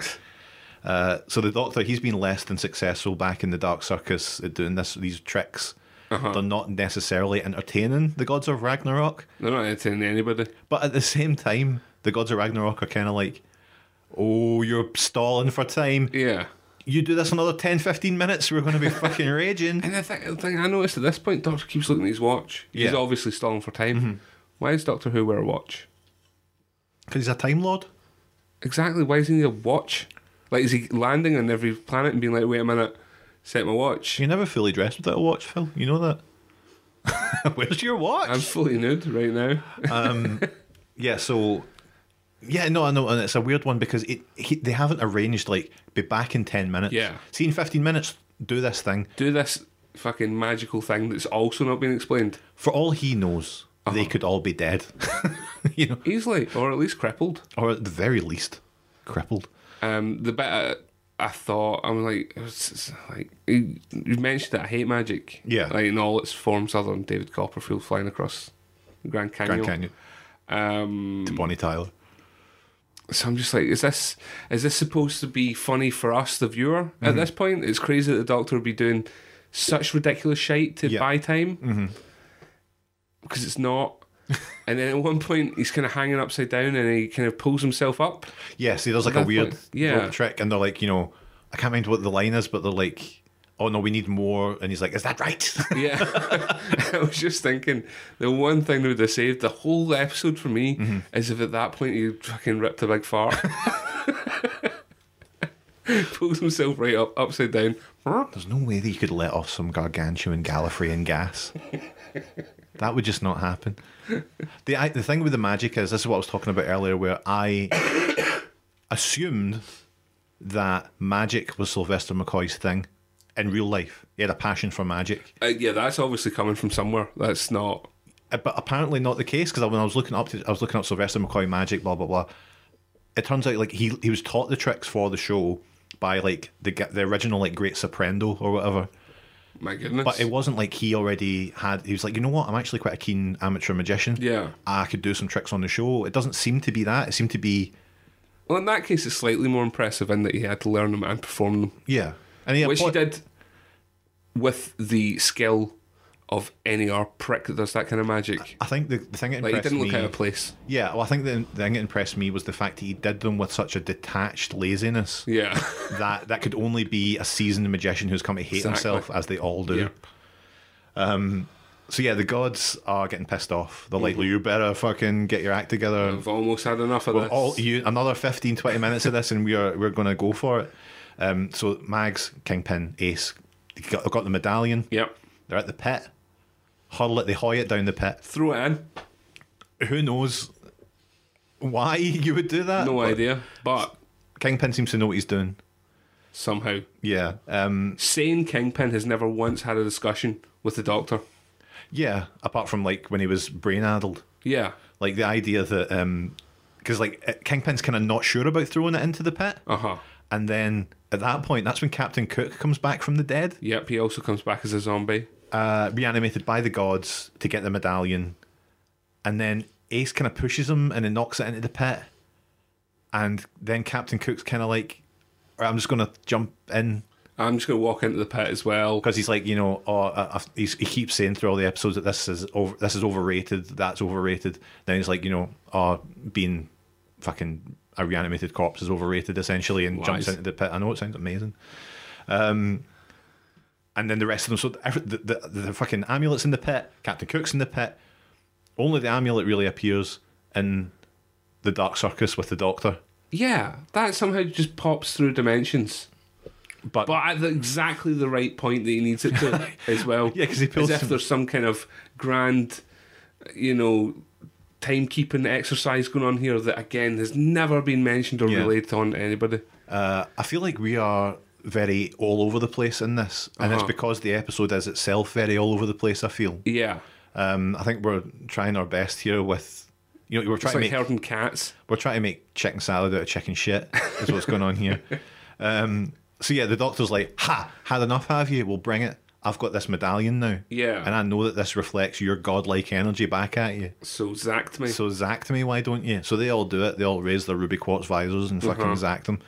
So the doctor, he's been less than successful back in the dark circus at doing these tricks. They're not necessarily entertaining the gods of Ragnarok. They're not entertaining anybody. But at the same time, the gods of Ragnarok are kind of like, oh, you're stalling for time. Yeah. You do this another 10-15 minutes, we're going to be fucking raging. And the thing I noticed at this point, Doctor keeps looking at his watch. He's Yeah. obviously stalling for time. Why does Doctor Who wear a watch? Because he's a Time Lord. Exactly. Why does he need a watch? Like, is he landing on every planet and being like, wait a minute, set my watch? You're never fully dressed without a watch, Phil. You know that. Where's your watch? I'm fully nude right now. Yeah, so... Yeah, no, I know, and it's a weird one because they haven't arranged, like, be back in 10 minutes. Yeah. See, in 15 minutes, do this thing. Do this fucking magical thing that's also not being explained. For all he knows, they could all be dead. You know, easily, or at least crippled. Or at the very least, crippled. The bit I thought, I'm like, it's like you mentioned that I hate magic. Yeah. Like in all its forms other than David Copperfield flying across the Grand Canyon. To Bonnie Tyler. So I'm just like, is this supposed to be funny for us, the viewer, at this point? It's crazy that the Doctor would be doing such ridiculous shite to buy time. Because it's not. And then at one point, he's kind of hanging upside down and he kind of pulls himself up. Yes, he does like a weird rope trick, and they're like, you know, I can't mind what the line is, but they're like, oh no, we need more. And he's like, is that right? Yeah. I was just thinking, the one thing that would have saved the whole episode for me is if at that point he fucking ripped a big fart. Pulls himself right up, upside down. There's no way that you could let off some gargantuan Gallifreyan gas. That would just not happen. The thing with the magic is, this is what I was talking about earlier, where I assumed that magic was Sylvester McCoy's thing in real life. He had a passion for magic. Yeah, that's obviously coming from somewhere. That's not... But apparently not the case, because when I was looking up Sylvester McCoy magic, blah, blah, blah. It turns out like he was taught the tricks for the show by like the original like Great Soprendo or whatever. My goodness. But it wasn't like he already had... He was like, you know what? I'm actually quite a keen amateur magician. Yeah. I could do some tricks on the show. It doesn't seem to be that. It seemed to be... Well, in that case, it's slightly more impressive in that he had to learn them and perform them. Yeah. And which he did with the skill of any prick that does that kind of magic. I think the thing that Like, he impressed didn't me... look out of place. Yeah, well, I think the thing that impressed me was the fact that he did them with such a detached laziness. Yeah. that could only be a seasoned magician who's come to hate himself, as they all do. So yeah, the gods are getting pissed off. They're like, you better fucking get your act together. I've almost had enough of this. Another 15, 20 minutes of this and we're going to go for it. So Mags, Kingpin, Ace, they've got the medallion. Yep. They're at the pit. Hurl it, they hoy it down the pit. Throw it in. Who knows why you would do that? No idea. But Kingpin seems to know what he's doing. Somehow. Yeah. Sane Kingpin has never once had a discussion with the Doctor. Yeah, apart from like when he was brain-addled. Yeah. Like the idea that... Because like Kingpin's kind of not sure about throwing it into the pit. Uh-huh. And then at that point, that's when Captain Cook comes back from the dead. Yep, he also comes back as a zombie. Reanimated by the gods to get the medallion. And then Ace kind of pushes him and then knocks it into the pit. And then Captain Cook's kind of like, I'm just going to jump in. I'm just going to walk into the pit as well. Because he's like, he keeps saying through all the episodes that this is overrated, that's overrated. Then he's like, being fucking a reanimated corpse is overrated, essentially, and jumps into the pit. I know it sounds amazing. And then the rest of them, so the fucking amulet's in the pit, Captain Cook's in the pit. Only the amulet really appears in the Dark Circus with the Doctor. Yeah, that somehow just pops through dimensions. But at exactly the right point that he needs it to as well. Yeah, because he pulls as if there's some kind of grand, timekeeping exercise going on here that, again, has never been mentioned or related on to anybody. I feel like we are very all over the place in this, and it's because the episode is itself very all over the place, I feel. Yeah. I think we're trying our best here with... we're trying to make herding cats. We're trying to make chicken salad out of chicken shit, is what's going on here. So yeah, the Doctor's like, had enough, have you? Well, bring it. I've got this medallion now. Yeah. And I know that this reflects your godlike energy back at you. So zacked me. Why don't you? So they all do it. They all raise their ruby quartz visors and fucking zack them.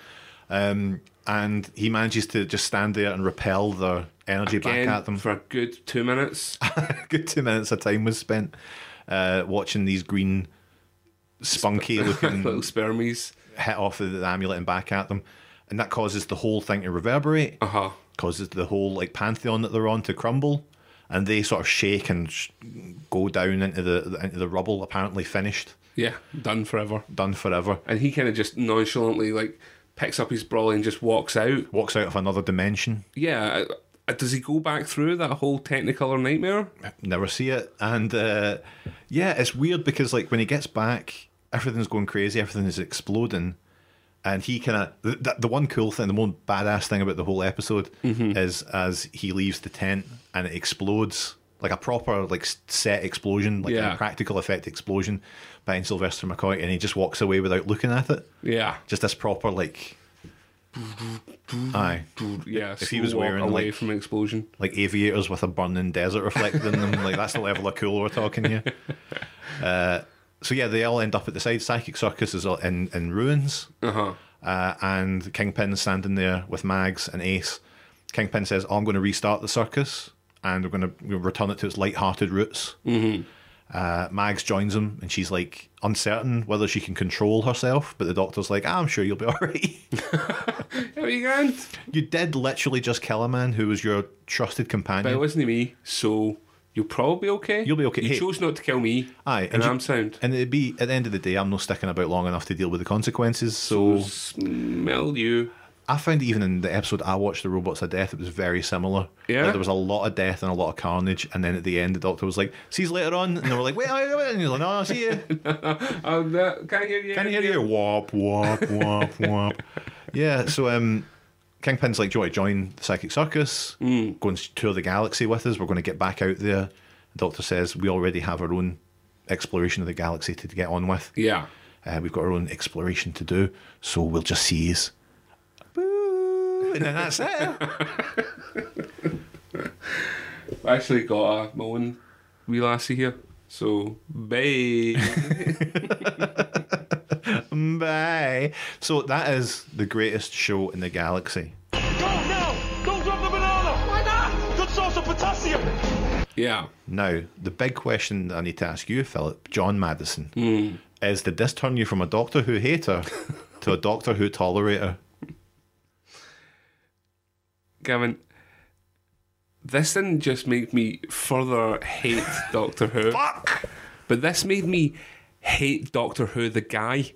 And he manages to just stand there and repel their energy back at them. For a good 2 minutes. Good 2 minutes of time was spent watching these green, spunky looking little spermies hit off the amulet and back at them. And that causes the whole thing to reverberate. Causes the whole like pantheon that they're on to crumble, and they sort of shake and go down into the rubble. Apparently finished. Yeah, done forever. And he kind of just nonchalantly like picks up his brolly and just walks out. Walks out of another dimension. Yeah. Does he go back through that whole Technicolor nightmare? Never see it. And yeah, it's weird because like when he gets back, everything's going crazy. Everything is exploding. And he kind of... The one cool thing, the more badass thing about the whole episode is as he leaves the tent and it explodes, like a proper like set explosion, like a practical effect explosion by Sylvester McCoy, and he just walks away without looking at it. Yeah. Just this proper like... Aye. Yeah, if he was wearing away like, from an explosion. Like aviators with a burning desert reflected in them, like that's the level of cool we're talking here. So yeah, they all end up at the side. Psychic Circus is in ruins. And Kingpin's standing there with Mags and Ace. Kingpin says, I'm going to restart the circus and we're going to return it to its light-hearted roots. Mags joins him and she's like uncertain whether she can control herself, but the Doctor's like, I'm sure you'll be alright. You did literally just kill a man who was your trusted companion. But it wasn't me, so... You'll probably be okay. You'll be okay. You chose not to kill me. Aye, and I'm sound. And it'd be at the end of the day, I'm not sticking about long enough to deal with the consequences. So smell you. I found even in the episode I watched, The Robots of Death, it was very similar. Yeah, like, there was a lot of death and a lot of carnage, and then at the end, the Doctor was like, "See you later on," and they were like, "Wait," and he's like, "No, see you." Can't hear you. Can't hear you. Wop wop wop wop. Yeah. So Kingpin's like, do you want to join the Psychic Circus? Go and tour the galaxy with us. We're going to get back out there. The Doctor says, we already have our own exploration of the galaxy to get on with. Yeah. We've got our own exploration to do, so we'll just see yous. Boo! And then that's it. I actually got my own wee lassie here. So, bye. Bye. So that is the greatest show in the galaxy. Go now! Don't drop the banana! Why not? Good source of potassium! Yeah. Now, the big question that I need to ask you, Philip, John Madison, is did this turn you from a Doctor Who hater to a Doctor Who tolerator? Gavin, this didn't just make me further hate Doctor Who. Fuck! But this made me hate Doctor Who, the guy.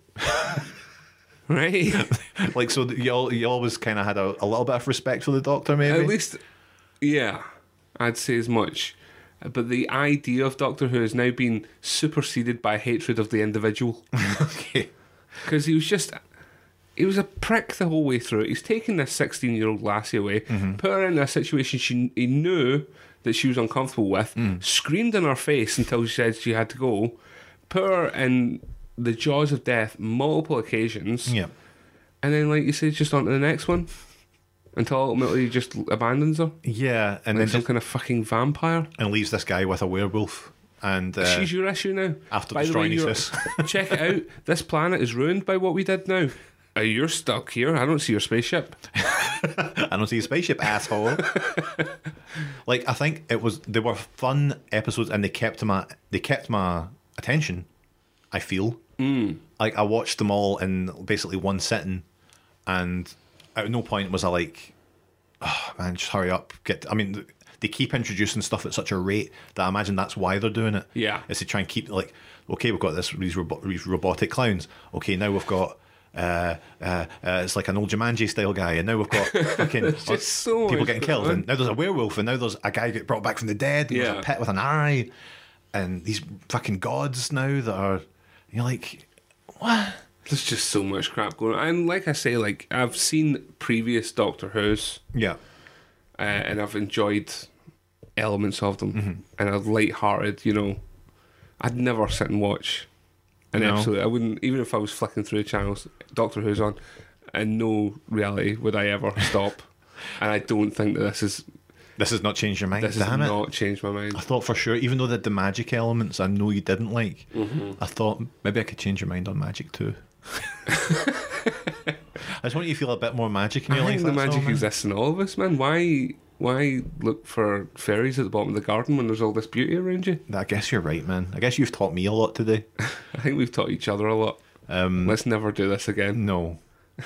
Right? Like, so you always kind of had a little bit of respect for the Doctor, maybe? At least, yeah, I'd say as much. But the idea of Doctor Who has now been superseded by hatred of the individual. Okay. Because he was a prick the whole way through it. He's taken this 16-year-old lassie away, put her in a situation he knew that she was uncomfortable with, screamed in her face until she said she had to go, put her in the jaws of death multiple occasions, Yeah. and then, like you said, just on to the next one until ultimately he just abandons her. Yeah, and Like then some just, kind of fucking vampire. and leaves this guy with a werewolf. And She's your issue now. after By the way, destroying his you're- house. check it out. This planet is ruined by what we did now. You're stuck here. I don't see your spaceship. I don't see a spaceship, asshole. Like, I think they were fun episodes, and they kept my attention. I feel like I watched them all in basically one sitting, and at no point was I like, oh man, just hurry up, they keep introducing stuff at such a rate that I imagine that's why they're doing it. Yeah. Is to try and keep, like, okay, we've got these robotic clowns. Okay, now we've got it's like an old Jumanji style guy, and now we've got fucking just so people much getting going killed, on. and now there's a werewolf, and now there's a guy get brought back from the dead, and there's Yeah. a pit with an eye, and these fucking gods now that are, you're like, what? There's just so much crap going on. And like I say, like, I've seen previous Doctor Who's, Yeah. and I've enjoyed elements of them, and I've light-hearted, I'd never sit and watch an No. episode. I wouldn't, even if I was flicking through the channels, Doctor Who's on, in no reality would I ever stop. And I don't think that this has not changed your mind. This Damn has it. not changed my mind. I thought for sure, even though the magic elements I know you didn't like, I thought maybe I could change your mind on magic too. I just want you to feel a bit more magic in your I life. think the that's all, magic man. exists in all of us, man. Why look for fairies at the bottom of the garden when there's all this beauty around you? I guess you're right, man. I guess you've taught me a lot today. I think we've taught each other a lot. Let's never do this again. No.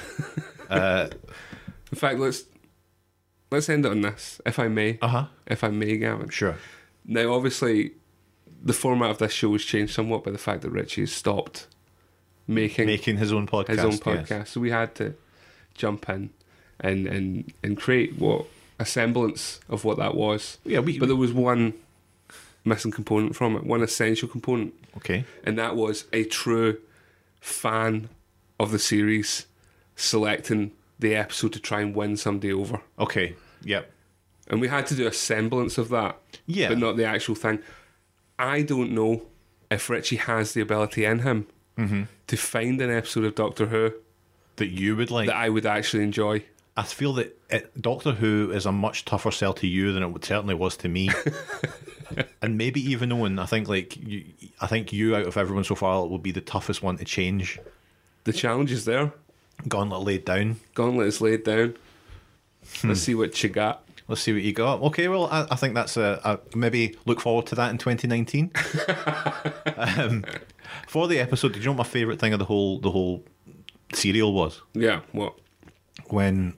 In fact, let's end it on this, if I may. If I may, Gavin. Sure. Now, obviously, the format of this show has changed somewhat by the fact that Richie's stopped making his own podcast. Yes. So we had to jump in and create a semblance of what that was. Yeah, but there was one missing component from it, one essential component. Okay. And that was a true fan of the series selecting the episode to try and win somebody over. Okay. Yep. And we had to do a semblance of that. Yeah. But not the actual thing. I don't know if Richie has the ability in him to find an episode of Doctor Who that you would like, that I would actually enjoy. I feel that Doctor Who is a much tougher sell to you than it certainly was to me. And maybe even Owen, I think you out of everyone so far will be the toughest one to change. The challenge is there. Gauntlet laid down. Gauntlet is laid down. Let's see what you got. Let's see what you got. Okay, well, I think that's maybe look forward to that in 2019. For the episode, did you know what my favourite thing of the whole serial was? Yeah, what? When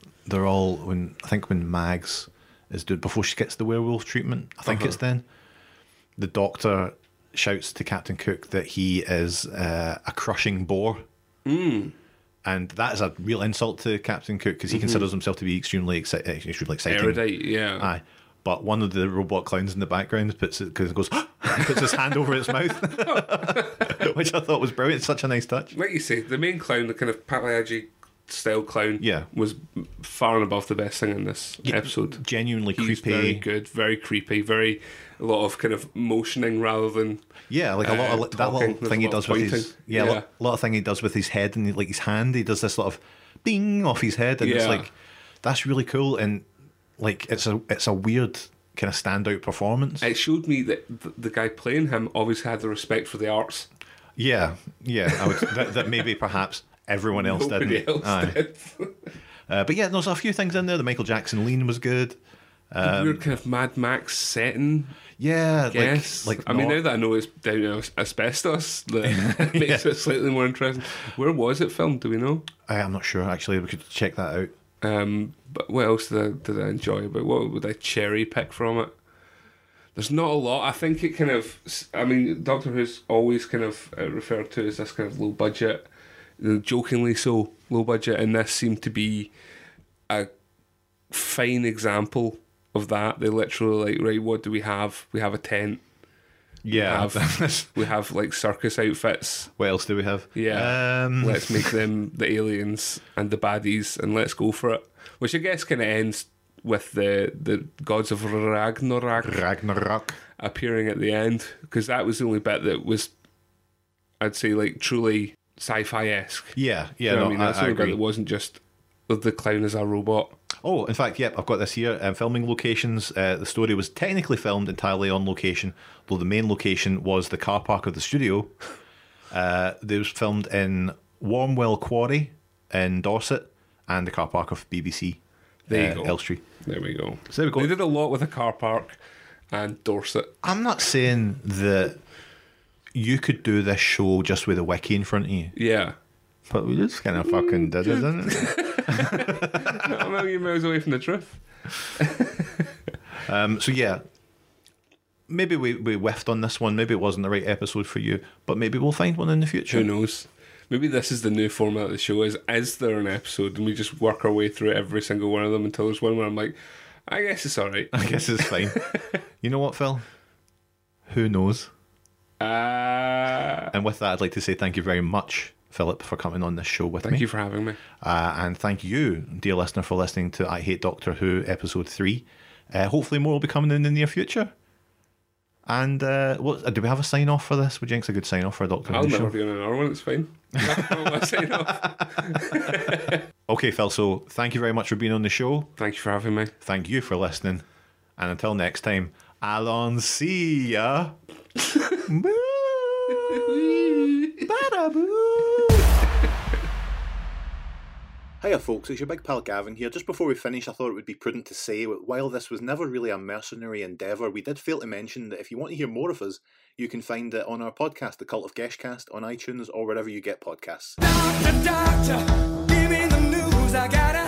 Mags is doing, before she gets the werewolf treatment, I think it's then, the doctor shouts to Captain Cook that he is a crushing bore. And that is a real insult to Captain Cook because he considers himself to be extremely exciting. Erudite, yeah. Aye. But one of the robot clowns in the background puts his hand over its mouth, which I thought was brilliant. It's such a nice touch. Like you say, the main clown, the kind of Pagliacci style clown, Yeah. was far and above the best thing in this episode. Genuinely He's creepy. very good, very creepy, a lot of kind of motioning rather than Yeah, like a lot of that talking. little There's thing a he lot does of with his pointing. a lot of thing he does with his head and like his hand. He does this sort of bing off his head, and it's Yeah. like that's really cool. And like it's a weird kind of standout performance. It showed me that the guy playing him obviously had the respect for the arts. Yeah. I would that maybe perhaps everyone else Nobody didn't. else Aye. did. But yeah, there's a few things in there. The Michael Jackson lean was good. Weird kind of Mad Max setting. Yeah, I guess. like I mean, now that I know it's down to asbestos, that makes it slightly more interesting. Where was it filmed? Do we know? I'm not sure. Actually, we could check that out. But what else did I enjoy about? What would I cherry pick from it? There's not a lot. I think it kind of. I mean, Doctor Who's always kind of referred to as this kind of low budget, jokingly so low budget, and this seemed to be a fine example of that. They literally like, right, what do we have? We have a tent. Yeah, we have like circus outfits. What else do we have? Yeah, let's make them the aliens and the baddies, and let's go for it. Which I guess kind of ends with the gods of Ragnarok appearing at the end, because that was the only bit that was, I'd say, like truly sci-fi-esque. Yeah, You know what I mean, that's the I only bit agree. that wasn't just the clown as a robot. Oh, in fact, yep, I've got this here. Filming locations. The story was technically filmed entirely on location, though the main location was the car park of the studio. They was filmed in Warmwell Quarry in Dorset and the car park of BBC. There you go. Elstree. There we go. So there we go. They did a lot with a car park and Dorset. I'm not saying that you could do this show just with a wiki in front of you. Yeah. But we just kind of fucking did it, didn't it? A million miles away from the truth. So yeah, maybe we whiffed on this one. Maybe it wasn't the right episode for you, but maybe we'll find one in the future. Who knows? Maybe this is the new format of the show. Is there an episode, and we just work our way through every single one of them until there's one where I'm like, I guess it's all right. I guess it's fine. You know what, Phil? Who knows? And with that, I'd like to say thank you very much, Philip, for coming on this show with me. Thank you for having me. And thank you, dear listener, for listening to I Hate Doctor Who episode 3. Hopefully more will be coming in the near future. And do we have a sign off for this? Would you think it's a good sign off for a Doctor I'll Who never show? be on another one, it's fine. I'll sign off. Okay, Phil, so thank you very much for being on the show. Thank you for having me. Thank you for listening. And until next time, Alon, see ya. Hiya folks, it's your big pal Gavin here. Just before we finish, I thought it would be prudent to say, while this was never really a mercenary endeavour, we did fail to mention that if you want to hear more of us, you can find it on our podcast, The Cult of Geshcast, on iTunes or wherever you get podcasts. Doctor, give me the news. I gotta